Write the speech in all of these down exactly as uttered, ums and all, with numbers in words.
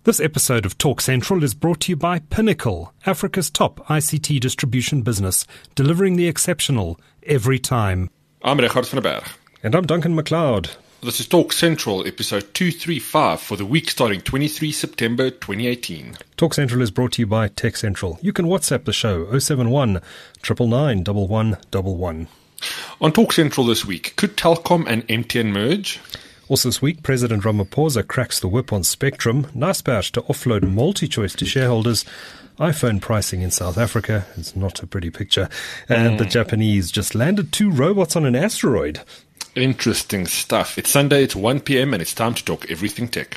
This episode of Talk Central is brought to you by Pinnacle, Africa's top I C T distribution business, delivering the exceptional every time. I'm Richard van der Berg. And I'm Duncan McLeod. This is Talk Central, episode two thirty-five for the week starting the twenty-third of September twenty eighteen. Talk Central is brought to you by Tech Central. You can WhatsApp the show oh seven one, nine nine nine, one one one one. On Talk Central this week, could Telkom and M T N merge? Also this week, President Ramaphosa cracks the whip on Spectrum. Naspers to offload MultiChoice to shareholders. iPhone pricing in South Africa is not a pretty picture. And mm. the Japanese just landed two robots on an asteroid. Interesting stuff. It's Sunday, it's one p.m. and it's time to talk everything tech.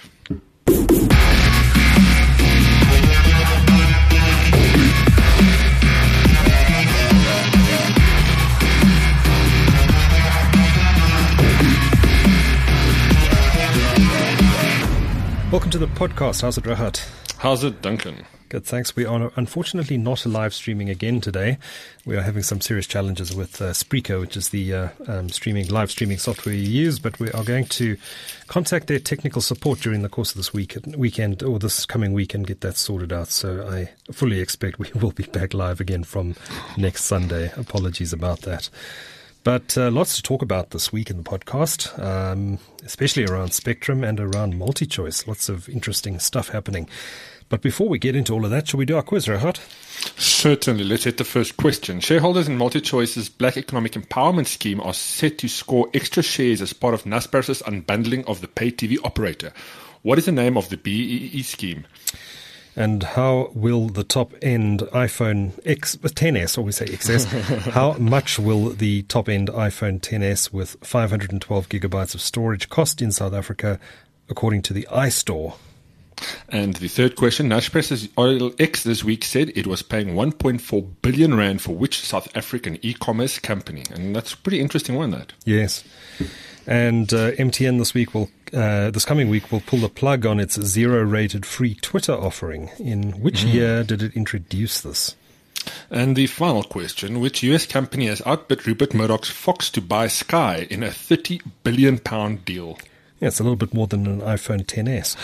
Welcome to the podcast. How's it, Rahat? How's it, Duncan? Good, thanks. We are unfortunately not live streaming again today. We are having some serious challenges with uh, Spreaker, which is the uh, um, streaming live streaming software you use, but we are going to contact their technical support during the course of this week, weekend or this coming week and get that sorted out. So I fully expect we will be back live again from next Sunday. Apologies about that. But uh, lots to talk about this week in the podcast, um, especially around Spectrum and around MultiChoice. Lots of interesting stuff happening. But before we get into all of that, shall we do our quiz, Rahat? Certainly. Let's hit the first question. Shareholders in MultiChoice's Black Economic Empowerment Scheme are set to score extra shares as part of Naspers' unbundling of the pay T V operator. What is the name of the B E E scheme? And how will the top-end iPhone X, ten S, or we say X S, how much will the top-end iPhone ten S with five hundred twelve gigabytes of storage cost in South Africa, according to the iStore? And the third question, Naspers' O L X this week said it was paying one point four billion rand for which South African e-commerce company? And that's a pretty interesting one, that. Yes. And uh, M T N this week will, uh, this coming week will pull the plug on its zero-rated free Twitter offering. In which mm. year did it introduce this? And the final question, which U S company has outbid Rupert Murdoch's Fox to buy Sky in a thirty billion pound deal? Yeah, it's a little bit more than an iPhone ten S.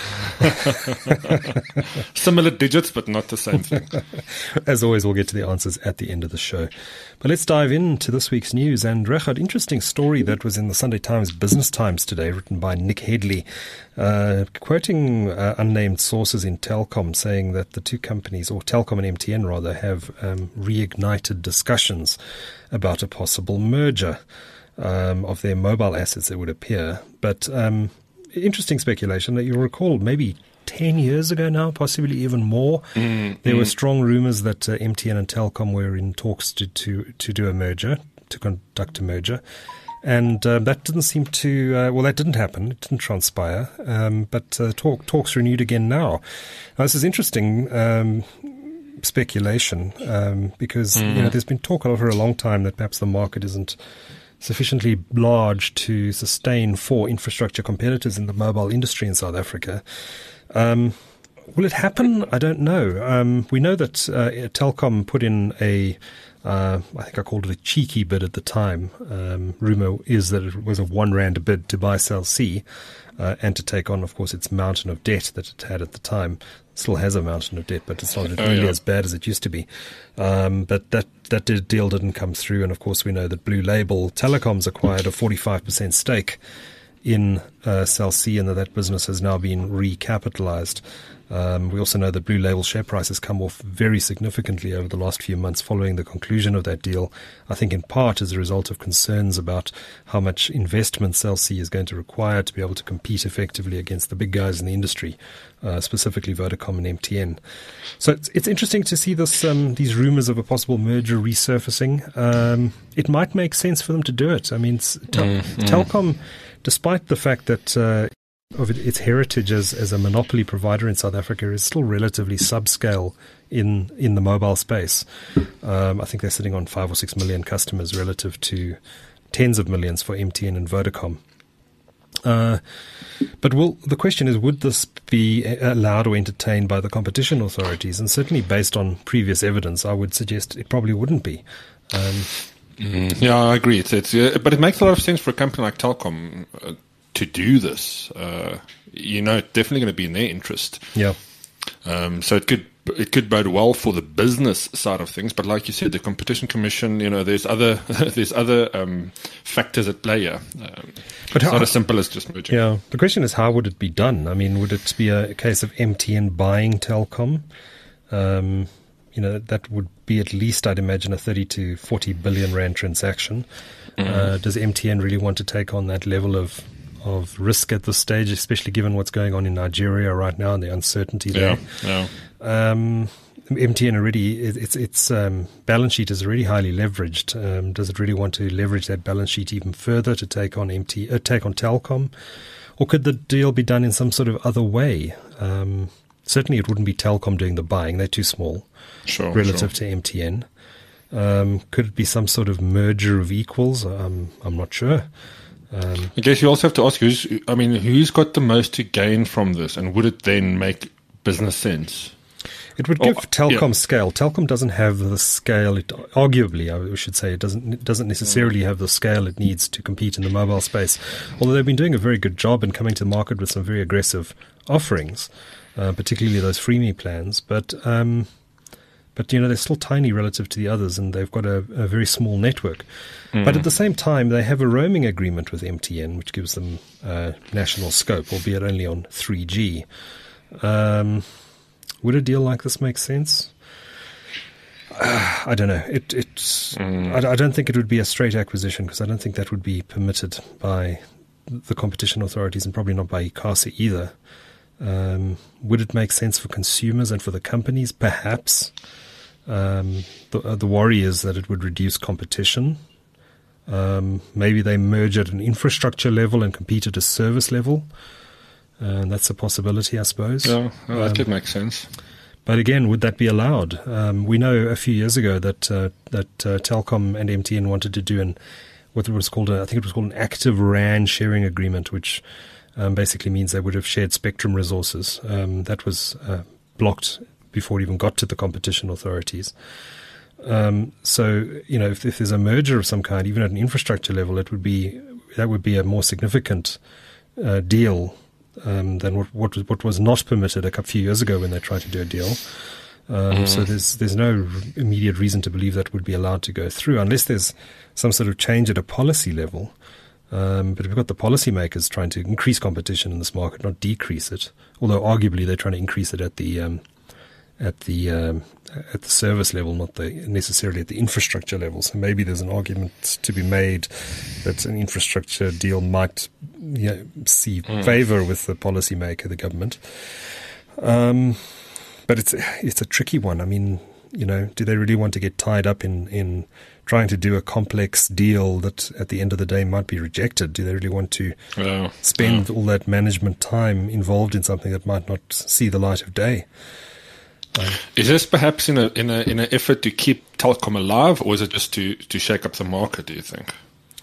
Similar digits, but not the same thing. As always, we'll get to the answers at the end of the show. But let's dive into this week's news. And Rechard, interesting story that was in the Sunday Times Business Times today, written by Nick Headley, uh, quoting uh, unnamed sources in Telkom, saying that the two companies, or Telkom and M T N rather, have um, reignited discussions about a possible merger. Um, of their mobile assets, it would appear. But um, interesting speculation that you'll recall maybe ten years ago now, possibly even more, mm, there mm. were strong rumors that uh, M T N and Telkom were in talks to, to, to do a merger, to conduct a merger. And uh, that didn't seem to, uh, well, that didn't happen. It didn't transpire. Um, but uh, talk, talks renewed again now. Now, this is interesting. Um, speculation um, because mm. you know there's been talk over a long time that perhaps the market isn't sufficiently large to sustain four infrastructure competitors in the mobile industry in South Africa. Um, will it happen? I don't know. Um, we know that uh, Telkom put in a, uh, I think I called it a cheeky bid at the time. Um, rumor is that it was a one rand bid to buy Cell C uh, and to take on, of course, its mountain of debt that it had at the time. Still has a mountain of debt, but it's not oh, really yeah. as bad as it used to be. Um, but that, that deal didn't come through. And of course, we know that Blue Label Telecoms acquired a forty-five percent stake in uh, Cell C and that that business has now been recapitalized. Um, we also know that Blue Label share price has come off very significantly over the last few months following the conclusion of that deal, I think in part as a result of concerns about how much investment Cell C is going to require to be able to compete effectively against the big guys in the industry, uh, specifically Vodacom and M T N. So it's, it's interesting to see this um, these rumors of a possible merger resurfacing. Um, it might make sense for them to do it. I mean, tel- mm, mm. Telkom, despite the fact that uh, of it, its heritage as, as a monopoly provider in South Africa is still relatively subscale in, in the mobile space. Um, I think they're sitting on five or six million customers relative to tens of millions for M T N and Vodacom. Uh, but will, the question is, would this be allowed or entertained by the competition authorities? And certainly based on previous evidence, I would suggest it probably wouldn't be. Um, mm, yeah, I agree. It's, it's, uh, but it makes a lot of sense for a company like Telkom uh, to do this. Uh, you know, it's definitely going to be in their interest. Yeah. Um, so it could it could bode well for the business side of things. But like you said, the Competition Commission, you know, there's other there's other um, factors at play here. Um, but it's how, not as simple as just merging. Yeah, the question is, how would it be done? I mean, would it be a case of M T N buying Telkom? Um, you know, that would be at least, I'd imagine, a thirty to forty billion rand transaction. Mm-hmm. Uh, does M T N really want to take on that level of of risk at this stage, especially given what's going on in Nigeria right now and the uncertainty there? Yeah, yeah. Um, M T N already, it, its its um, balance sheet is already highly leveraged. Um, does it really want to leverage that balance sheet even further to take on M T, uh, take on Telkom, or could the deal be done in some sort of other way? Um, certainly, it wouldn't be Telkom doing the buying; they're too small sure, relative sure. to M T N. Um, could it be some sort of merger of equals? Um, I'm not sure. Um, I guess you also have to ask who's. I mean, who's got the most to gain from this, and would it then make business sense? It would give oh, Telkom yeah. scale. Telkom doesn't have the scale. It, arguably, I should say, it doesn't it doesn't necessarily have the scale it needs to compete in the mobile space. Although they've been doing a very good job in coming to the market with some very aggressive offerings, uh, particularly those freemium plans. But um, but you know, they're still tiny relative to the others, and they've got a, a very small network. Mm. But at the same time, they have a roaming agreement with M T N, which gives them uh, national scope, albeit only on three G. Um, Would a deal like this make sense? Uh, I don't know. It, it's. Mm. I, I don't think it would be a straight acquisition, because I don't think that would be permitted by the competition authorities, and probably not by ICASA either. Um, would it make sense for consumers and for the companies? Perhaps. Um, the, uh, the worry is that it would reduce competition. Um, maybe they merge at an infrastructure level and compete at a service level. Uh, and that's a possibility, I suppose. Yeah, well, that um, could make sense. But again, would that be allowed? Um, we know a few years ago that uh, that uh, Telkom and M T N wanted to do an what was called a, I think it was called an active R A N sharing agreement, which um, basically means they would have shared spectrum resources. Um, that was uh, blocked before it even got to the competition authorities. Um, so you know, if, if there's a merger of some kind, even at an infrastructure level, it would be that would be a more significant uh, deal. Um, than what, what what was not permitted a few years ago when they tried to do a deal. Um, mm. So there's there's no immediate reason to believe that would be allowed to go through, unless there's some sort of change at a policy level. Um, but we've got the policymakers trying to increase competition in this market, not decrease it. Although arguably they're trying to increase it at the um, at the um, at the service level, not the necessarily at the infrastructure level. So maybe there's an argument to be made that an infrastructure deal might you know, see mm. favour with the policymaker, the government. Um, but it's it's a tricky one. I mean, you know, do they really want to get tied up in, in trying to do a complex deal that at the end of the day might be rejected? Do they really want to oh, spend oh. all that management time involved in something that might not see the light of day? Um, is this perhaps in a in a in an effort to keep Telkom alive, or is it just to, to shake up the market, do you think?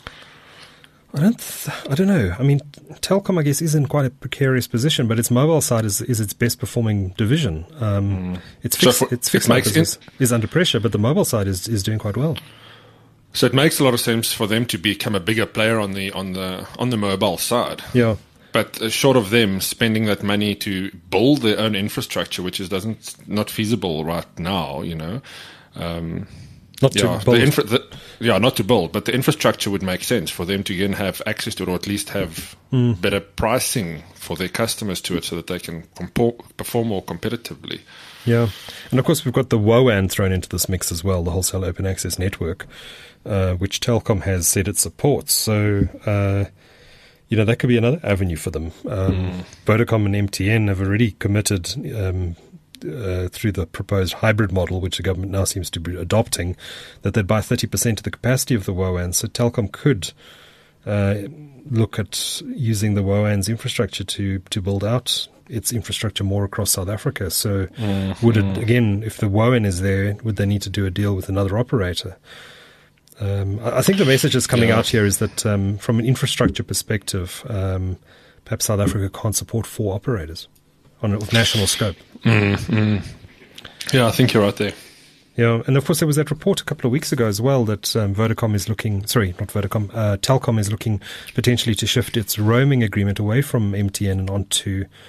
I don't th- I don't know. I mean, Telkom, I guess, is in quite a precarious position, but its mobile side is is its best performing division. Um, mm. Its fixed, so for, its fixed it business in, is under pressure, but the mobile side is, is doing quite well. So it makes a lot of sense for them to become a bigger player on the on the on the mobile side. Yeah. But uh, short of them spending that money to build their own infrastructure, which is doesn't not feasible right now, you know. Um, not yeah, to build. The infra- the, yeah, not to build, but the infrastructure would make sense for them to again have access to it, or at least have mm. better pricing for their customers to it, so that they can compor- perform more competitively. Yeah, and of course we've got the W O A N thrown into this mix as well, the Wholesale Open Access Network, uh, which Telkom has said it supports. So. Uh, You know, that could be another avenue for them. Um, mm. Vodacom and M T N have already committed um, uh, through the proposed hybrid model, which the government now seems to be adopting, that they'd buy thirty percent of the capacity of the W O A N. So Telkom could uh, look at using the W O A N's infrastructure to, to build out its infrastructure more across South Africa. So mm. would it, again, if the W O A N is there, would they need to do a deal with another operator? Um, I think the message that's coming yeah. out here is that um, from an infrastructure perspective, um, perhaps South Africa can't support four operators on a national scope. Mm, mm. Yeah, I think you're right there. Yeah, and of course there was that report a couple of weeks ago as well that um, Vodacom is looking, sorry, not Vodacom, uh, Telkom is looking potentially to shift its roaming agreement away from M T N and onto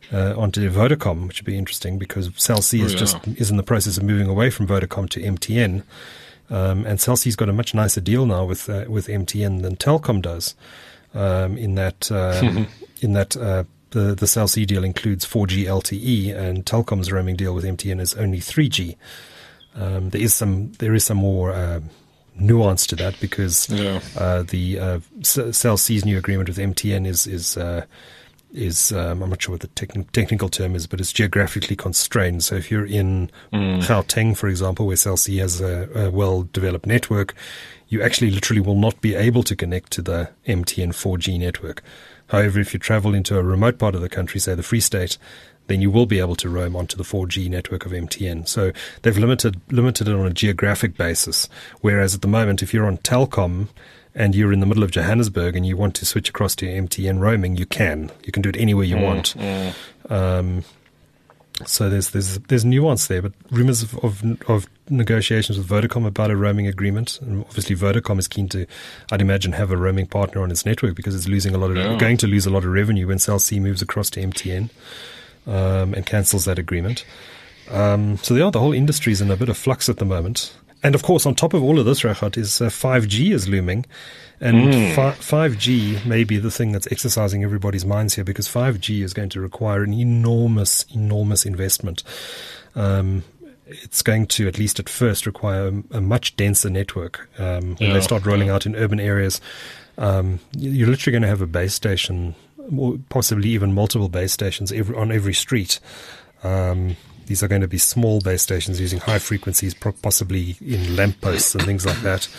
uh, onto Vodacom, which would be interesting because Cell C is Oh, yeah. just is in the process of moving away from Vodacom to M T N, um, and Cell C's got a much nicer deal now with uh, with M T N than Telkom does. Um, in that uh, in that uh, the the Cell C deal includes four G L T E, and Telkom's roaming deal with M T N is only three G. Um, there is some there is some more uh, nuance to that because Yeah. uh, the uh, C- Cell C's new agreement with M T N is is uh, is um, I'm not sure what the techn- technical term is, but it's geographically constrained. So if you're in Mm. Gauteng, for example, where Cell C has a, a well-developed network, you actually literally will not be able to connect to the M T N four G network. However, if you travel into a remote part of the country, say the Free State, then you will be able to roam onto the four G network of M T N. So they've limited limited it on a geographic basis. Whereas at the moment, if you're on Telkom and you're in the middle of Johannesburg and you want to switch across to M T N roaming, you can. You can do it anywhere you Mm, want. mm. Um, so there's there's there's nuance there, but rumors of, of of negotiations with Vodacom about a roaming agreement, and obviously Vodacom is keen to, I'd imagine, have a roaming partner on its network because it's losing a lot of Yeah. going to lose a lot of revenue when Cell C moves across to M T N um, and cancels that agreement. Um, so yeah, the whole industry is in a bit of flux at the moment. And of course, on top of all of this, Regardt, is uh, five G is looming. And Mm. fi- five G may be the thing that's exercising everybody's minds here because five G is going to require an enormous, enormous investment. Um, it's going to, at least at first, require a, a much denser network. Um, when Yeah, they start rolling yeah. out in urban areas, um, you- you're literally going to have a base station, or possibly even multiple base stations every, on every street. Um, these are going to be small base stations using high frequencies, pro- possibly in lampposts and things like that.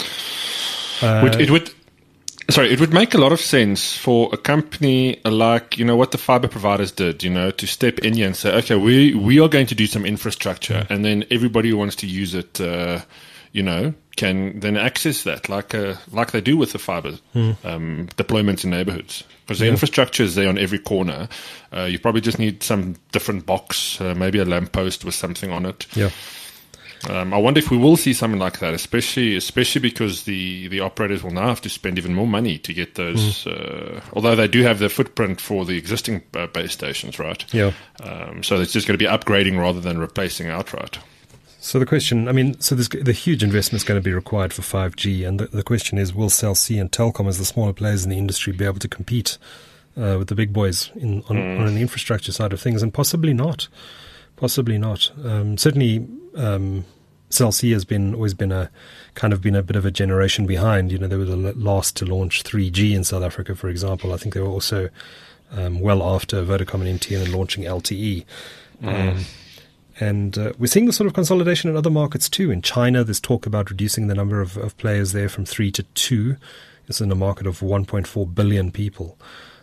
Uh, Would, it would, sorry, it would make a lot of sense for a company like, you know, what the fiber providers did, you know, to step in here and say, okay, we, we are going to do some infrastructure, and then everybody who wants to use it, uh, you know, can then access that like uh, like they do with the fiber um, deployments in neighborhoods. Because the Yeah. infrastructure is there on every corner. Uh, you probably just need some different box, uh, maybe a lamppost with something on it. yeah. Um, I wonder if we will see something like that, especially especially because the, the operators will now have to spend even more money to get those. Uh, although they do have the footprint for the existing uh, base stations, right? Yeah. Um, so it's just going to be upgrading rather than replacing outright. So the question, I mean, so there's, the huge investment is going to be required for five G, and the, the question is, will Cell C and Telkom, as the smaller players in the industry, be able to compete uh, with the big boys in, on, Mm. on the infrastructure side of things? And possibly not. Possibly not. Um, certainly, um, Cell C has been always been a kind of been a bit of a generation behind. You know, they were the l- last to launch three G in South Africa, for example. I think they were also um, well after Vodacom and M T N and launching L T E. Um, And uh, we're seeing the sort of consolidation in other markets too. In China, there's talk about reducing the number of, of players there from three to two. It's in a market of one point four billion people.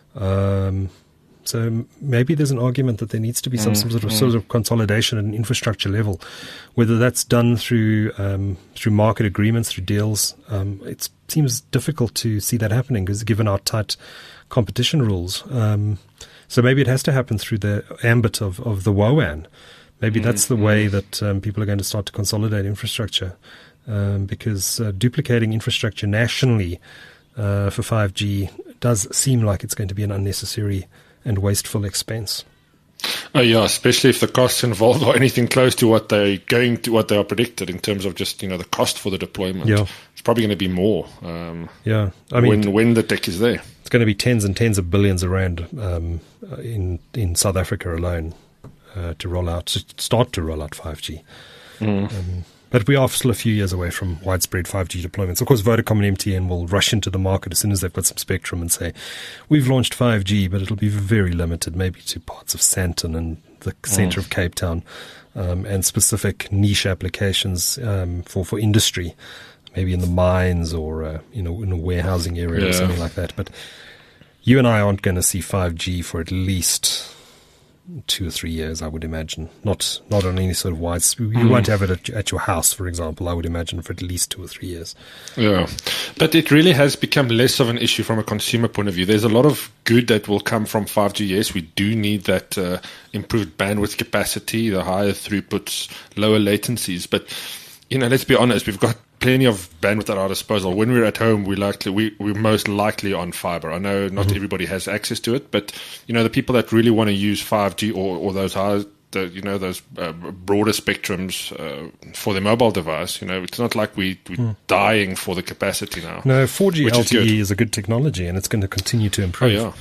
Um, so m- maybe there's an argument that there needs to be some, some sort of sort of consolidation at an infrastructure level, whether that's done through um, through market agreements, through deals. Um, it seems difficult to see that happening because given our tight competition rules. Um, so maybe it has to happen through the ambit of, of the WOAN. Maybe that's the way that um, people are going to start to consolidate infrastructure, um, because uh, duplicating infrastructure nationally uh, for five G does seem like it's going to be an unnecessary and wasteful expense. Oh yeah, especially if the costs involved are anything close to what they're going to, what they are predicted in terms of just, you know, the cost for the deployment. Yeah. It's probably going to be more um, Yeah, I mean, when when the tech is there. it's going to be tens and tens of billions around um, in in South Africa alone. Uh, to roll out, to start to roll out five G. Mm. Um, but we are still a few years away from widespread five G deployments. Of course, Vodacom and M T N will rush into the market as soon as they've got some spectrum and say, we've launched five G, but it'll be very limited, maybe to parts of Sandton and the centre Mm. of Cape Town, um, and specific niche applications um, for, for industry, maybe in the mines or uh, you know, in a warehousing area or Yeah. something like that. But you and I aren't going to see five G for at least two or three years, I would imagine. Not not on any sort of wide. You Mm. won't have it at, at your house, for example. I would imagine for at least two or three years. Yeah, but it really has become less of an issue from a consumer point of view. There's a lot of good that will come from five G. Yes, we do need that uh, improved bandwidth capacity, the higher throughputs, lower latencies. But, you know, let's be honest, we've got plenty of bandwidth at our disposal. When we're at home, we likely we we're most likely on fiber. I know not mm-hmm. everybody has access to it, but you know the people that really want to use five G or, or those high, the, you know those uh, broader spectrums uh, for their mobile device. You know, it's not like we we're mm. dying for the capacity now. No, four G L T E is, is a good technology, and it's going to continue to improve. Oh, yeah.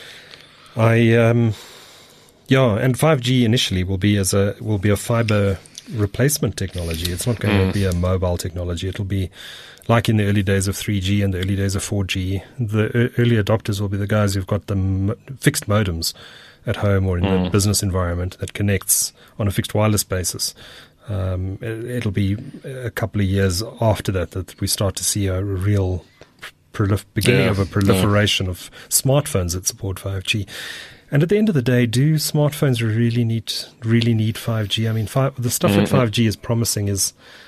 I um, yeah, and five G initially will be as a will be a fiber replacement technology. It's not going mm. to be a mobile technology. It'll be like in the early days of three G and the early days of four G. The early adopters will be the guys who've got the m- fixed modems at home or in mm. the business environment that connects on a fixed wireless basis. Um, it, it'll be a couple of years after that that we start to see a real prolif- beginning yeah. of a proliferation yeah. of smartphones that support five G. And at the end of the day, do smartphones really need really need five G? I mean, five, the stuff mm-hmm. that five G is promising is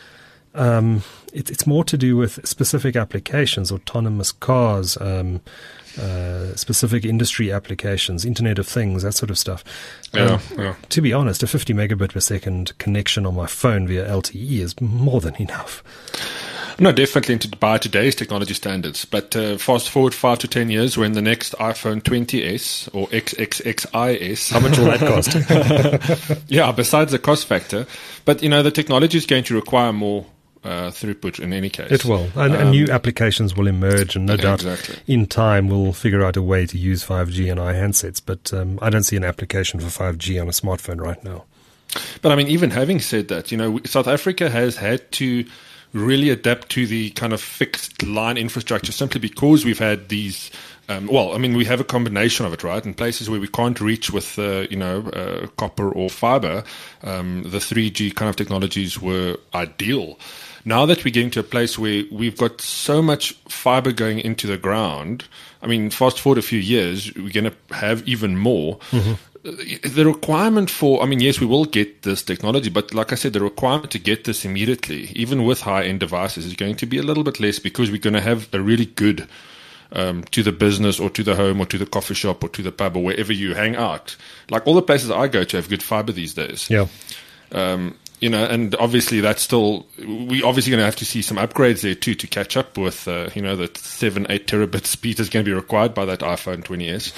um, it, it's more to do with specific applications, autonomous cars, um, uh, specific industry applications, Internet of Things, that sort of stuff. Yeah, um, yeah. To be honest, a fifty megabit per second connection on my phone via L T E is more than enough. No, definitely into by today's technology standards. But uh, fast forward five to ten years, when the next iPhone twenty S or X X X I S, how much will that cost? Yeah, besides the cost factor, but you know the technology is going to require more uh, throughput in any case. It will, and, um, and new applications will emerge, and no yeah, doubt exactly. in time we'll figure out a way to use five G in our handsets. But um, I don't see an application for five G on a smartphone right now. But I mean, even having said that, you know, South Africa has had to really adapt to the kind of fixed line infrastructure simply because we've had these um, well, I mean, we have a combination of it, right? In places where we can't reach with, uh, you know, uh, copper or fiber, um, the three G kind of technologies were ideal. Now that we're getting to a place where we've got so much fiber going into the ground, I mean, fast forward a few years, we're going to have even more. Mm-hmm. The requirement for, I mean, yes, we will get this technology, but like I said, the requirement to get this immediately, even with high-end devices, is going to be a little bit less because we're going to have a really good um, to the business or to the home or to the coffee shop or to the pub or wherever you hang out. Like all the places I go to have good fiber these days. Yeah. Um, you know, and obviously that's still, we obviously going to have to see some upgrades there too to catch up with, uh, you know, the seven, eight terabit speed is going to be required by that iPhone twenty S.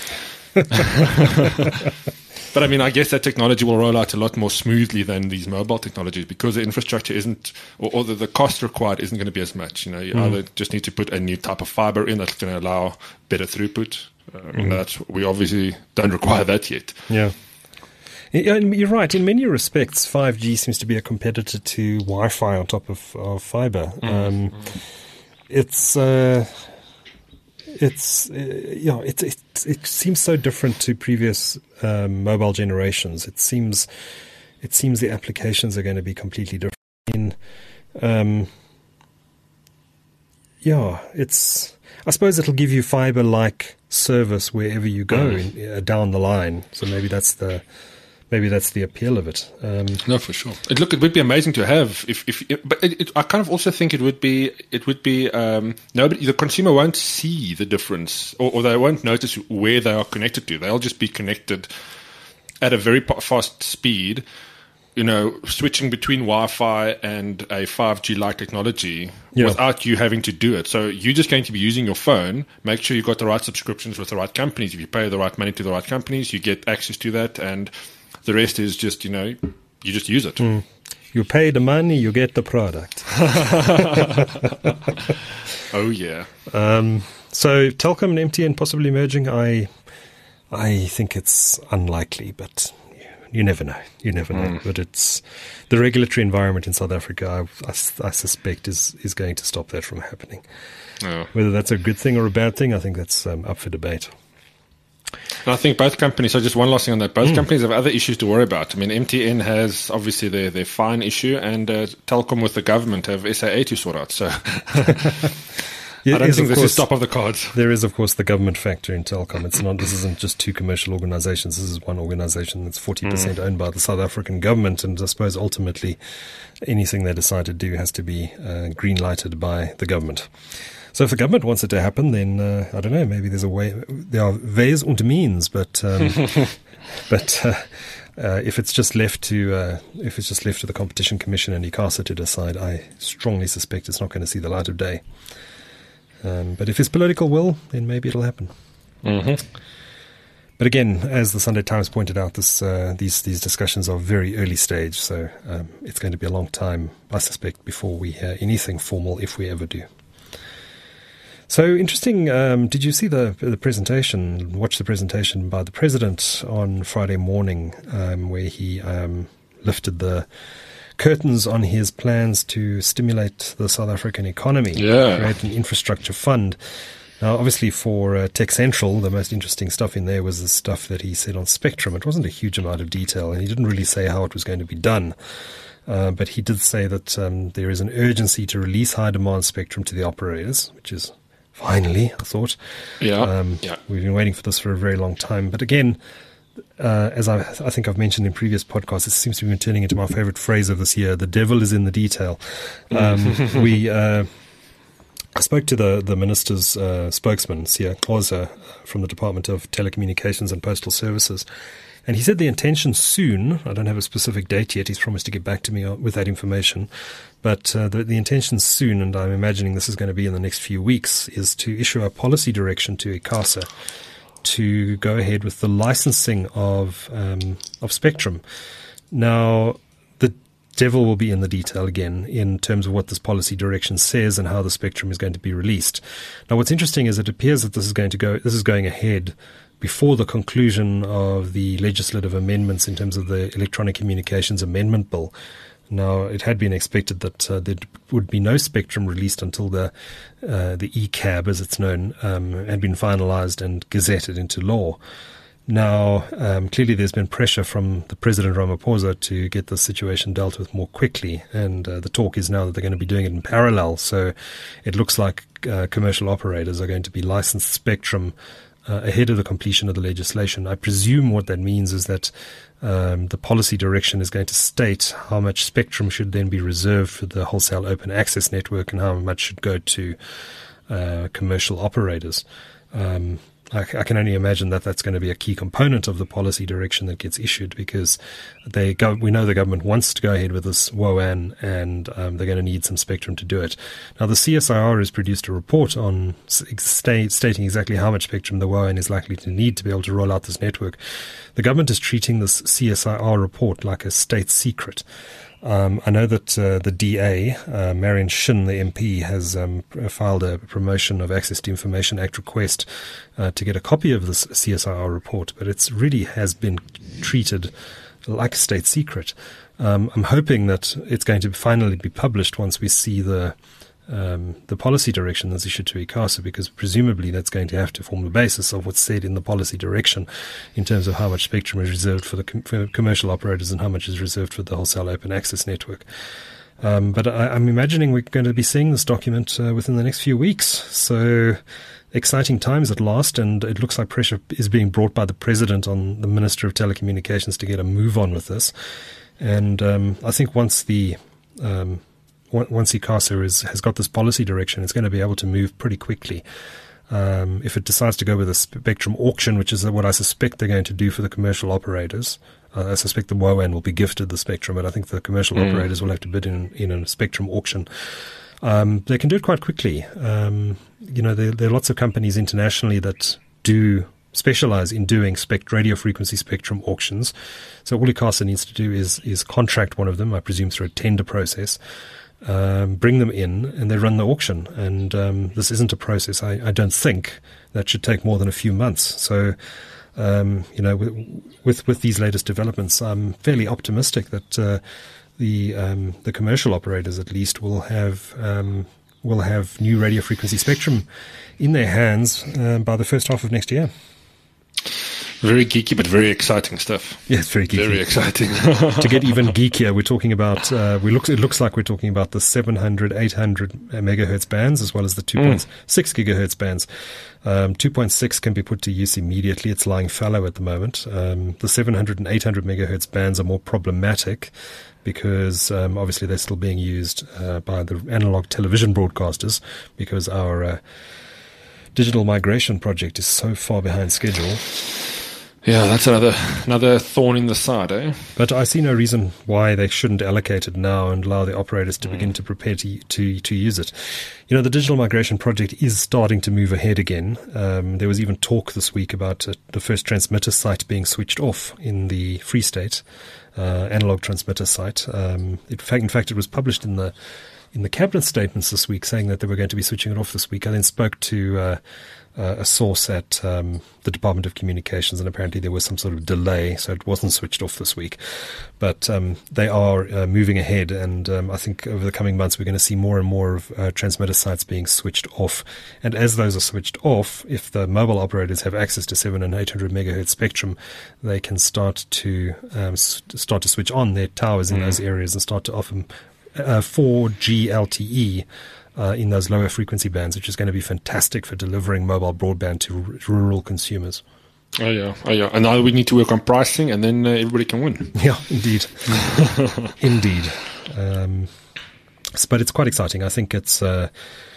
But I mean, I guess that technology will roll out a lot more smoothly than these mobile technologies because the infrastructure isn't, or, or the, the cost required isn't going to be as much. You know, you mm. either just need to put a new type of fiber in that's going to allow better throughput. Uh, I mean, mm. that's, we obviously don't require that yet. Yeah. You're right. In many respects, five G seems to be a competitor to Wi-Fi on top of, of fiber. Mm. Um, mm. It's... Uh, It's uh, yeah, it, it it seems so different to previous um, mobile generations. It seems it seems the applications are going to be completely different. In, um, yeah, it's. I suppose it'll give you fiber-like service wherever you go mm. in, uh, down the line. So maybe that's the. Maybe that's the appeal of it. Um, no, for sure. It look, it would be amazing to have. If, if, it, but it, it, I kind of also think it would be, it would be. Um, nobody, the consumer won't see the difference, or, or they won't notice where they are connected to. They'll just be connected at a very fast speed. You know, switching between Wi-Fi and a five G like technology yeah. without you having to do it. So you're just going to be using your phone. Make sure you got the right subscriptions with the right companies. If you pay the right money to the right companies, you get access to that, and the rest is just, you know, you just use it. Mm. You pay the money, you get the product. Oh, yeah. Um, so Telkom and M T N possibly merging, I I think it's unlikely, but you never know. You never know. Mm. But it's the regulatory environment in South Africa, I, I, I suspect, is, is going to stop that from happening. Oh. Whether that's a good thing or a bad thing, I think that's um, up for debate. And I think both companies, so just one last thing on that, both mm. companies have other issues to worry about. I mean, M T N has obviously their, their fine issue, and uh, Telkom with the government have S A A to sort out. So yeah, I don't is, think this course, is top of the cards. There is, of course, the government factor in Telkom. It's not. This isn't just two commercial organizations. This is one organization that's forty percent mm. owned by the South African government, and I suppose ultimately anything they decide to do has to be uh, green-lighted by the government. So if the government wants it to happen, then uh, I don't know. Maybe there's a way. There are ways und means, but um, but uh, uh, if it's just left to uh, if it's just left to the Competition Commission and ICASA to decide, I strongly suspect it's not going to see the light of day. Um, but if it's political will, then maybe it'll happen. Mm-hmm. But again, as the Sunday Times pointed out, this uh, these these discussions are very early stage, so um, it's going to be a long time, I suspect, before we hear anything formal, if we ever do. So interesting. Um, did you see the the presentation? Watch the presentation by the president on Friday morning, um, where he um, lifted the curtains on his plans to stimulate the South African economy, yeah. create an infrastructure fund. Now, obviously, for uh, Tech Central, the most interesting stuff in there was the stuff that he said on Spectrum. It wasn't a huge amount of detail, and he didn't really say how it was going to be done. Uh, but he did say that um, there is an urgency to release high-demand spectrum to the operators, which is finally, I thought. Yeah, um, yeah. We've been waiting for this for a very long time. But again, uh, as I, I think I've mentioned in previous podcasts, it seems to be turning into my favorite phrase of this year: the devil is in the detail. Um, we... Uh, I spoke to the, the minister's uh, spokesman, Siya Xhosa, from the Department of Telecommunications and Postal Services, and he said the intention soon, I don't have a specific date yet, he's promised to get back to me with that information, but uh, the, the intention soon, and I'm imagining this is going to be in the next few weeks, is to issue a policy direction to ICASA to go ahead with the licensing of um, of spectrum. Now, the devil will be in the detail again in terms of what this policy direction says and how the spectrum is going to be released. Now, what's interesting is it appears that this is going to go, this is going ahead before the conclusion of the legislative amendments in terms of the Electronic Communications Amendment Bill. Now, it had been expected that uh, there would be no spectrum released until the uh, the E C A B, as it's known, um, had been finalized and gazetted into law. Now, um, clearly there's been pressure from the President Ramaphosa to get this situation dealt with more quickly, and uh, the talk is now that they're going to be doing it in parallel. So it looks like uh, commercial operators are going to be licensed spectrum uh, ahead of the completion of the legislation. I presume what that means is that um, the policy direction is going to state how much spectrum should then be reserved for the wholesale open access network and how much should go to uh, commercial operators. Um, I, I can only imagine that that's going to be a key component of the policy direction that gets issued, because they go, we know the government wants to go ahead with this W O A N, and um, they're going to need some spectrum to do it. Now, the C S I R has produced a report on sta- stating exactly how much spectrum the W O A N is likely to need to be able to roll out this network. The government is treating this C S I R report like a state secret. Um, I know that uh, the D A, uh, Marion Shin, the M P, has um, filed a Promotion of Access to Information Act request uh, to get a copy of this C S I R report, but it really has been treated like a state secret. Um, I'm hoping that it's going to finally be published once we see the um, the policy direction that's issued to ICASA, because presumably that's going to have to form the basis of what's said in the policy direction in terms of how much spectrum is reserved for the com- for commercial operators and how much is reserved for the wholesale open access network. Um, but I, I'm imagining we're going to be seeing this document uh, within the next few weeks. So exciting times at last, and it looks like pressure is being brought by the President on the Minister of Telecommunications to get a move on with this. And um, I think once the um, Once ICASA is, has got this policy direction, it's going to be able to move pretty quickly. Um, if it decides to go with a spectrum auction, which is what I suspect they're going to do for the commercial operators, uh, I suspect the W O A N will be gifted the spectrum, but I think the commercial mm. operators will have to bid in, in a spectrum auction. Um, they can do it quite quickly. Um, you know, there, there are lots of companies internationally that do specialize in doing spect- radio frequency spectrum auctions. So all ICASA needs to do is, is contract one of them, I presume through a tender process. Um, bring them in, and they run the auction. And um, this isn't a process, I, I don't think, that should take more than a few months. So, um, you know, with, with with these latest developments, I'm fairly optimistic that uh, the um, the commercial operators, at least, will have um, will have new radio frequency spectrum in their hands uh, by the first half of next year. Very geeky, but very exciting stuff. Yeah, it's very geeky. Very exciting. To get even geekier, we're talking about, uh, we look, it looks like we're talking about the seven hundred, eight hundred megahertz bands, as well as the two point six mm. gigahertz bands. Um, two point six can be put to use immediately. It's lying fallow at the moment. Um, the seven hundred and eight hundred megahertz bands are more problematic because um, obviously they're still being used uh, by the analog television broadcasters, because our uh, digital migration project is so far behind schedule. Yeah, that's another another thorn in the side, eh? But I see no reason why they shouldn't allocate it now and allow the operators to mm. begin to prepare to, to to use it. You know, the digital migration project is starting to move ahead again. Um, there was even talk this week about uh, the first transmitter site being switched off in the Free State, uh, analog transmitter site. Um, in fact, in fact, it was published in the in the cabinet statements this week, saying that they were going to be switching it off this week. I then spoke to uh, uh, a source at um, the Department of Communications, and apparently there was some sort of delay, so it wasn't switched off this week. But um, they are uh, moving ahead, and um, I think over the coming months we're going to see more and more of uh, transmitter sites being switched off. And as those are switched off, if the mobile operators have access to seven and eight hundred megahertz spectrum, they can start to um, s- start to switch on their towers in mm. those areas and start to offer uh, four G L T E. Uh, in those lower frequency bands, which is going to be fantastic for delivering mobile broadband to r- rural consumers. Oh yeah, oh yeah. And now we need to work on pricing, and then uh, everybody can win. Yeah, indeed, indeed. Um, but it's quite exciting. I think it's. Uh,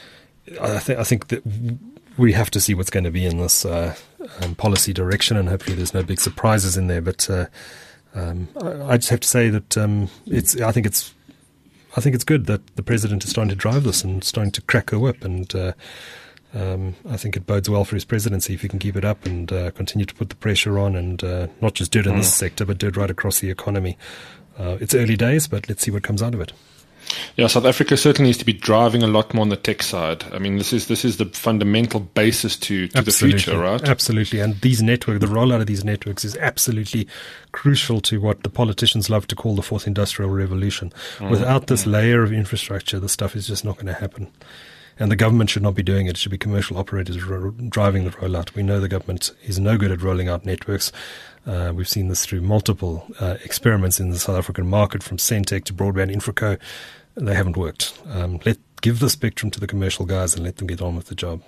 I think I think that we have to see what's going to be in this uh, um, policy direction, and hopefully there's no big surprises in there. But uh, um, I, I just have to say that um, it's. I think it's. I think it's good that the president is starting to drive this and starting to crack the whip, and uh, um, I think it bodes well for his presidency if he can keep it up and uh, continue to put the pressure on, and uh, not just do it in mm. this sector, but do it right across the economy. Uh, it's early days, but let's see what comes out of it. Yeah, South Africa certainly needs to be driving a lot more on the tech side. I mean, this is this is the fundamental basis to, to the future, right? Absolutely. And these networks, the rollout of these networks is absolutely crucial to what the politicians love to call the fourth industrial revolution. Mm. Without this mm. layer of infrastructure, the stuff is just not going to happen. And the government should not be doing it. It should be commercial operators ro- driving the rollout. We know the government is no good at rolling out networks. Uh, we've seen this through multiple uh, experiments in the South African market, from Centec to Broadband Infraco. They haven't worked. Um, let give the spectrum to the commercial guys and let them get on with the job.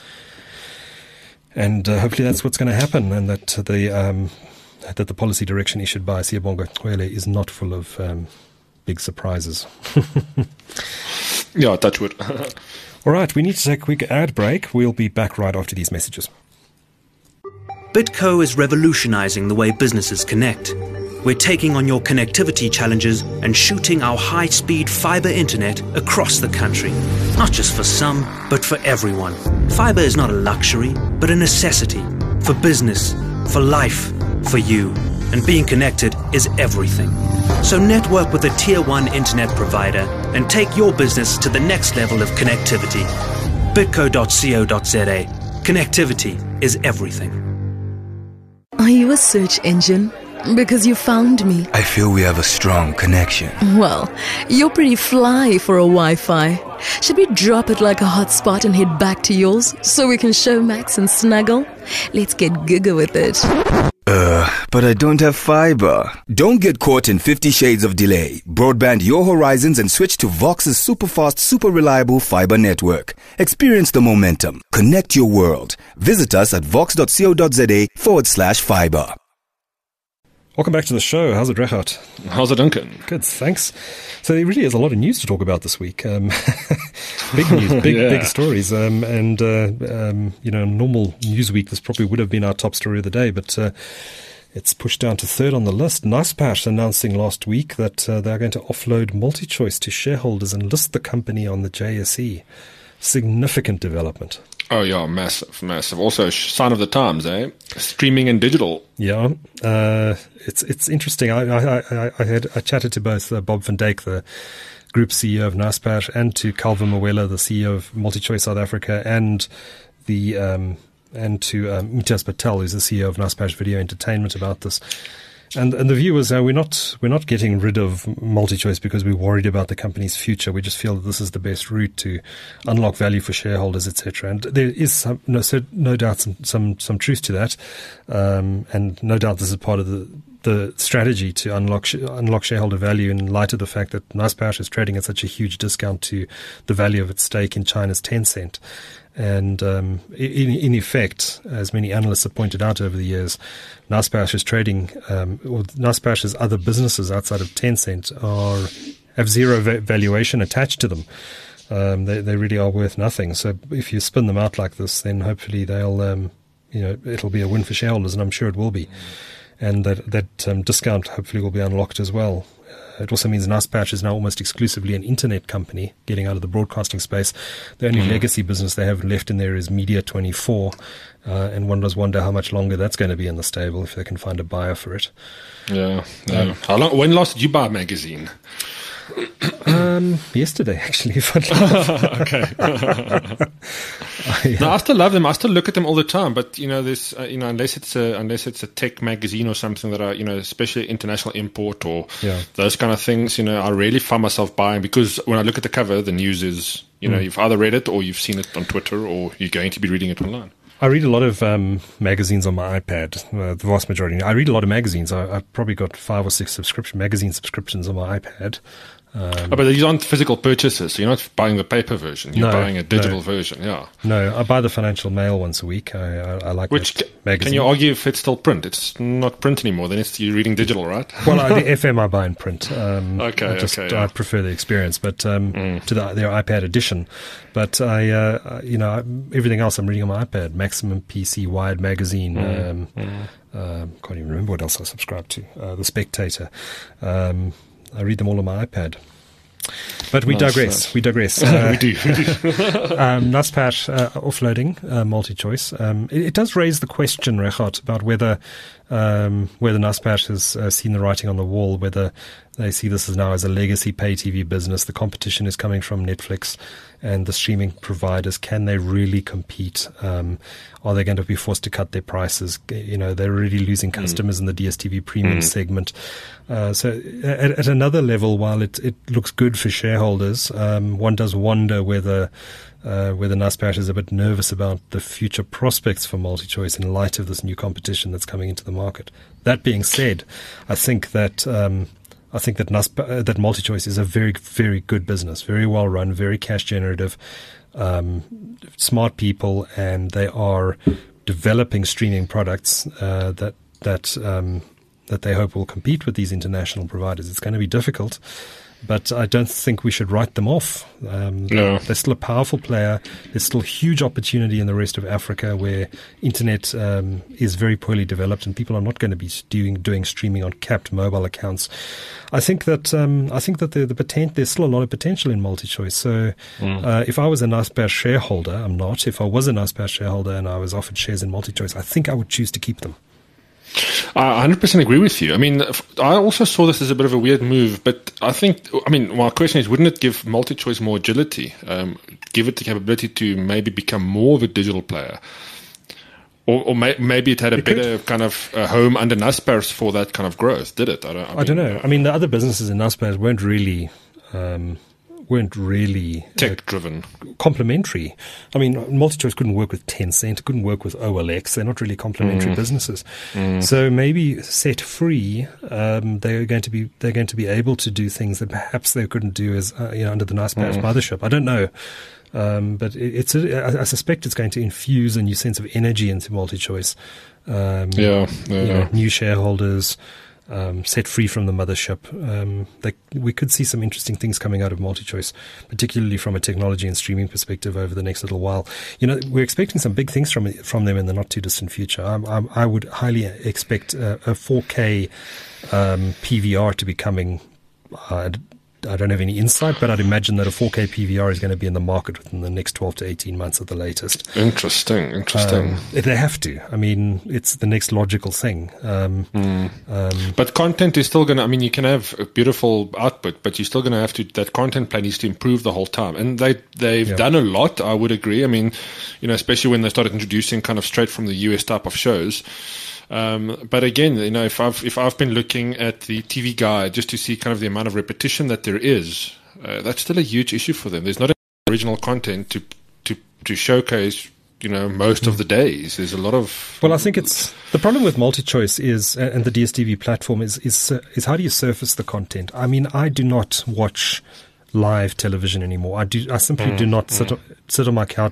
And uh, hopefully that's what's going to happen, and that the um, that the policy direction issued by Siyabonga Cwele is not full of um, big surprises. Yeah, touch wood. All right, we need to take a quick ad break. We'll be back right after these messages. Bitco is revolutionizing the way businesses connect. We're taking on your connectivity challenges and shooting our high-speed fiber internet across the country. Not just for some, but for everyone. Fiber is not a luxury, but a necessity. For business, for life, for you. And being connected is everything. So network with a tier one internet provider and take your business to the next level of connectivity. bitco dot co dot za. Connectivity is everything. Are you a search engine? Because you found me. I feel we have a strong connection. Well, you're pretty fly for a Wi-Fi. Should we drop it like a hotspot and head back to yours so we can show Max and snuggle? Let's get giga with it. Uh, but I don't have fiber. Don't get caught in fifty shades of delay. Broadband your horizons and switch to Vox's super fast, super reliable fiber network. Experience the momentum. Connect your world. Visit us at vox dot co dot za forward slash fiber. Welcome back to the show. How's it, Regardt? How's it, Duncan? Good, thanks. So there really is a lot of news to talk about this week. Um, big news, big yeah. big stories. Um, and, uh, um, you know, normal news week, this probably would have been our top story of the day, but uh, it's pushed down to third on the list. Naspers announcing last week that uh, they're going to offload MultiChoice to shareholders and list the company on the J S E. Significant development. Oh, yeah, massive, massive. Also, a sign of the times, eh? Streaming and digital. Yeah, uh, it's it's interesting. I I I, I had I chatted to both uh, Bob van Dijk, the group C E O of Naspers, and to Calvin Mawela, the C E O of MultiChoice South Africa, and the um, and to um, Mitesh Patel, who's the C E O of Naspers Video Entertainment, about this. And and the view was uh, we're not we're not getting rid of MultiChoice because we're worried about the company's future. We just feel that this is the best route to unlock value for shareholders, et cetera. And there is some, no so no doubt some, some some truth to that, um, and no doubt this is part of the the strategy to unlock sh- unlock shareholder value in light of the fact that Naspers is trading at such a huge discount to the value of its stake in China's Tencent. And um, in, in effect, as many analysts have pointed out over the years, Naspers is trading, um, or Naspers' other businesses outside of Tencent are have zero va- valuation attached to them. Um, they, they really are worth nothing. So if you spin them out like this, then hopefully they'll um, you know, it'll be a win for shareholders, and I'm sure it will be. And that, that um, discount hopefully will be unlocked as well. Uh, it also means Naspers is now almost exclusively an internet company, getting out of the broadcasting space. The only mm-hmm. legacy business they have left in there is Media twenty-four, uh, and one does wonder how much longer that's going to be in the stable if they can find a buyer for it. Yeah. yeah. Um, how long? When last did you buy a magazine? Um, yesterday, actually. Okay. I, uh, no, I still love them. I still look at them all the time. But you know, this, uh, you know, unless it's a unless it's a tech magazine or something that are, you know, especially international import or yeah. those kind of things, you know, I rarely find myself buying, because when I look at the cover, the news is, you know, mm. you've either read it or you've seen it on Twitter or you're going to be reading it online. I read a lot of um, magazines on my iPad, uh, the vast majority. I read a lot of magazines. I, I've probably got five or six subscription magazine subscriptions on my iPad. Um, oh, but these aren't physical purchases, so you're not buying the paper version. You're no, buying a digital no. version, yeah. No, I buy the Financial Mail once a week. I, I, I like Which that ca- magazine. Can you argue if it's still print? It's not print anymore. Then it's you're reading digital, right? Well, I, the F M I buy in print. Um, okay, I just, okay. Yeah. I prefer the experience, but um, mm. to the, their iPad edition. But I, uh, you know, everything else I'm reading on my iPad. Maximum P C, Wired magazine. Mm. Um, mm. Uh, can't even remember what else I subscribe to. Uh, the Spectator. Um, I read them all on my iPad. But we nice, digress. Nice. We digress. Uh, we do. We do. um, Naspers uh, offloading uh, multi-choice. Um, it, it does raise the question, Regardt, about whether um, whether Naspers has uh, seen the writing on the wall, whether they see this as now as a legacy pay T V business. The competition is coming from Netflix and the streaming providers. Can they really compete? Um, are they going to be forced to cut their prices? You know, they're already losing customers mm. in the D S T V premium mm. segment. Uh, so at, at another level, while it, it looks good for shareholders, um, one does wonder whether uh, whether Naspers is a bit nervous about the future prospects for MultiChoice in light of this new competition that's coming into the market. That being said, I think that um, I think that Nasp- uh, that MultiChoice is a very, very good business, very well run, very cash generative, um, smart people, and they are developing streaming products uh, that that um, that they hope will compete with these international providers. It's going to be difficult, but I don't think we should write them off. Um, no. They're still a powerful player. There's still huge opportunity in the rest of Africa where internet um, is very poorly developed and people are not going to be doing doing streaming on capped mobile accounts. I think that um, I think that the, the potent, there's still a lot of potential in MultiChoice. So mm. uh, if I was a Naspers shareholder, I'm not. If I was a Naspers shareholder and I was offered shares in MultiChoice, I think I would choose to keep them. I one hundred percent agree with you. I mean, I also saw this as a bit of a weird move, but I think, I mean, my question is, wouldn't it give MultiChoice more agility? Um, give it the capability to maybe become more of a digital player? Or, or may, maybe it had a it better could. kind of uh, home under Naspers for that kind of growth, did it? I don't, I I mean, don't know. I mean, the other businesses in Naspers weren't really... Um, weren't really tech driven, uh, complementary. I mean, MultiChoice couldn't work with Tencent, couldn't work with O L X. They're not really complementary mm. businesses. Mm. So maybe set free, um, they're going to be they're going to be able to do things that perhaps they couldn't do as uh, you know under the Naspers mm. mothership. I don't know. Um, but it, it's a, I suspect it's going to infuse a new sense of energy into MultiChoice. Um, yeah, yeah. You know, new shareholders. Um, set free from the mothership. Um, they, we could see some interesting things coming out of MultiChoice, particularly from a technology and streaming perspective over the next little while. You know, we're expecting some big things from from them in the not too distant future. I, I, I would highly expect uh, a four K um, P V R to be coming. Uh, I don't have any insight, but I'd imagine that a four K P V R is going to be in the market within the next twelve to eighteen months at the latest. Interesting, interesting. Um, they have to. I mean, it's the next logical thing. Um, mm. um, but content is still going to, I mean, you can have a beautiful output, but you're still going to have to, that content plan needs to improve the whole time. And they, they've yeah. done a lot, I would agree. I mean, you know, especially when they started introducing kind of straight from the U S type of shows. Um, but again, you know, if I've if I've been looking at the T V guide just to see kind of the amount of repetition that there is, uh, that's still a huge issue for them. There's not original content to to to showcase, you know, most mm. of the days. There's a lot of well, I think it's the problem with MultiChoice is and the D S T V platform is is is how do you surface the content? I mean, I do not watch live television anymore. I do. I simply mm. do not sit mm. sit on my couch,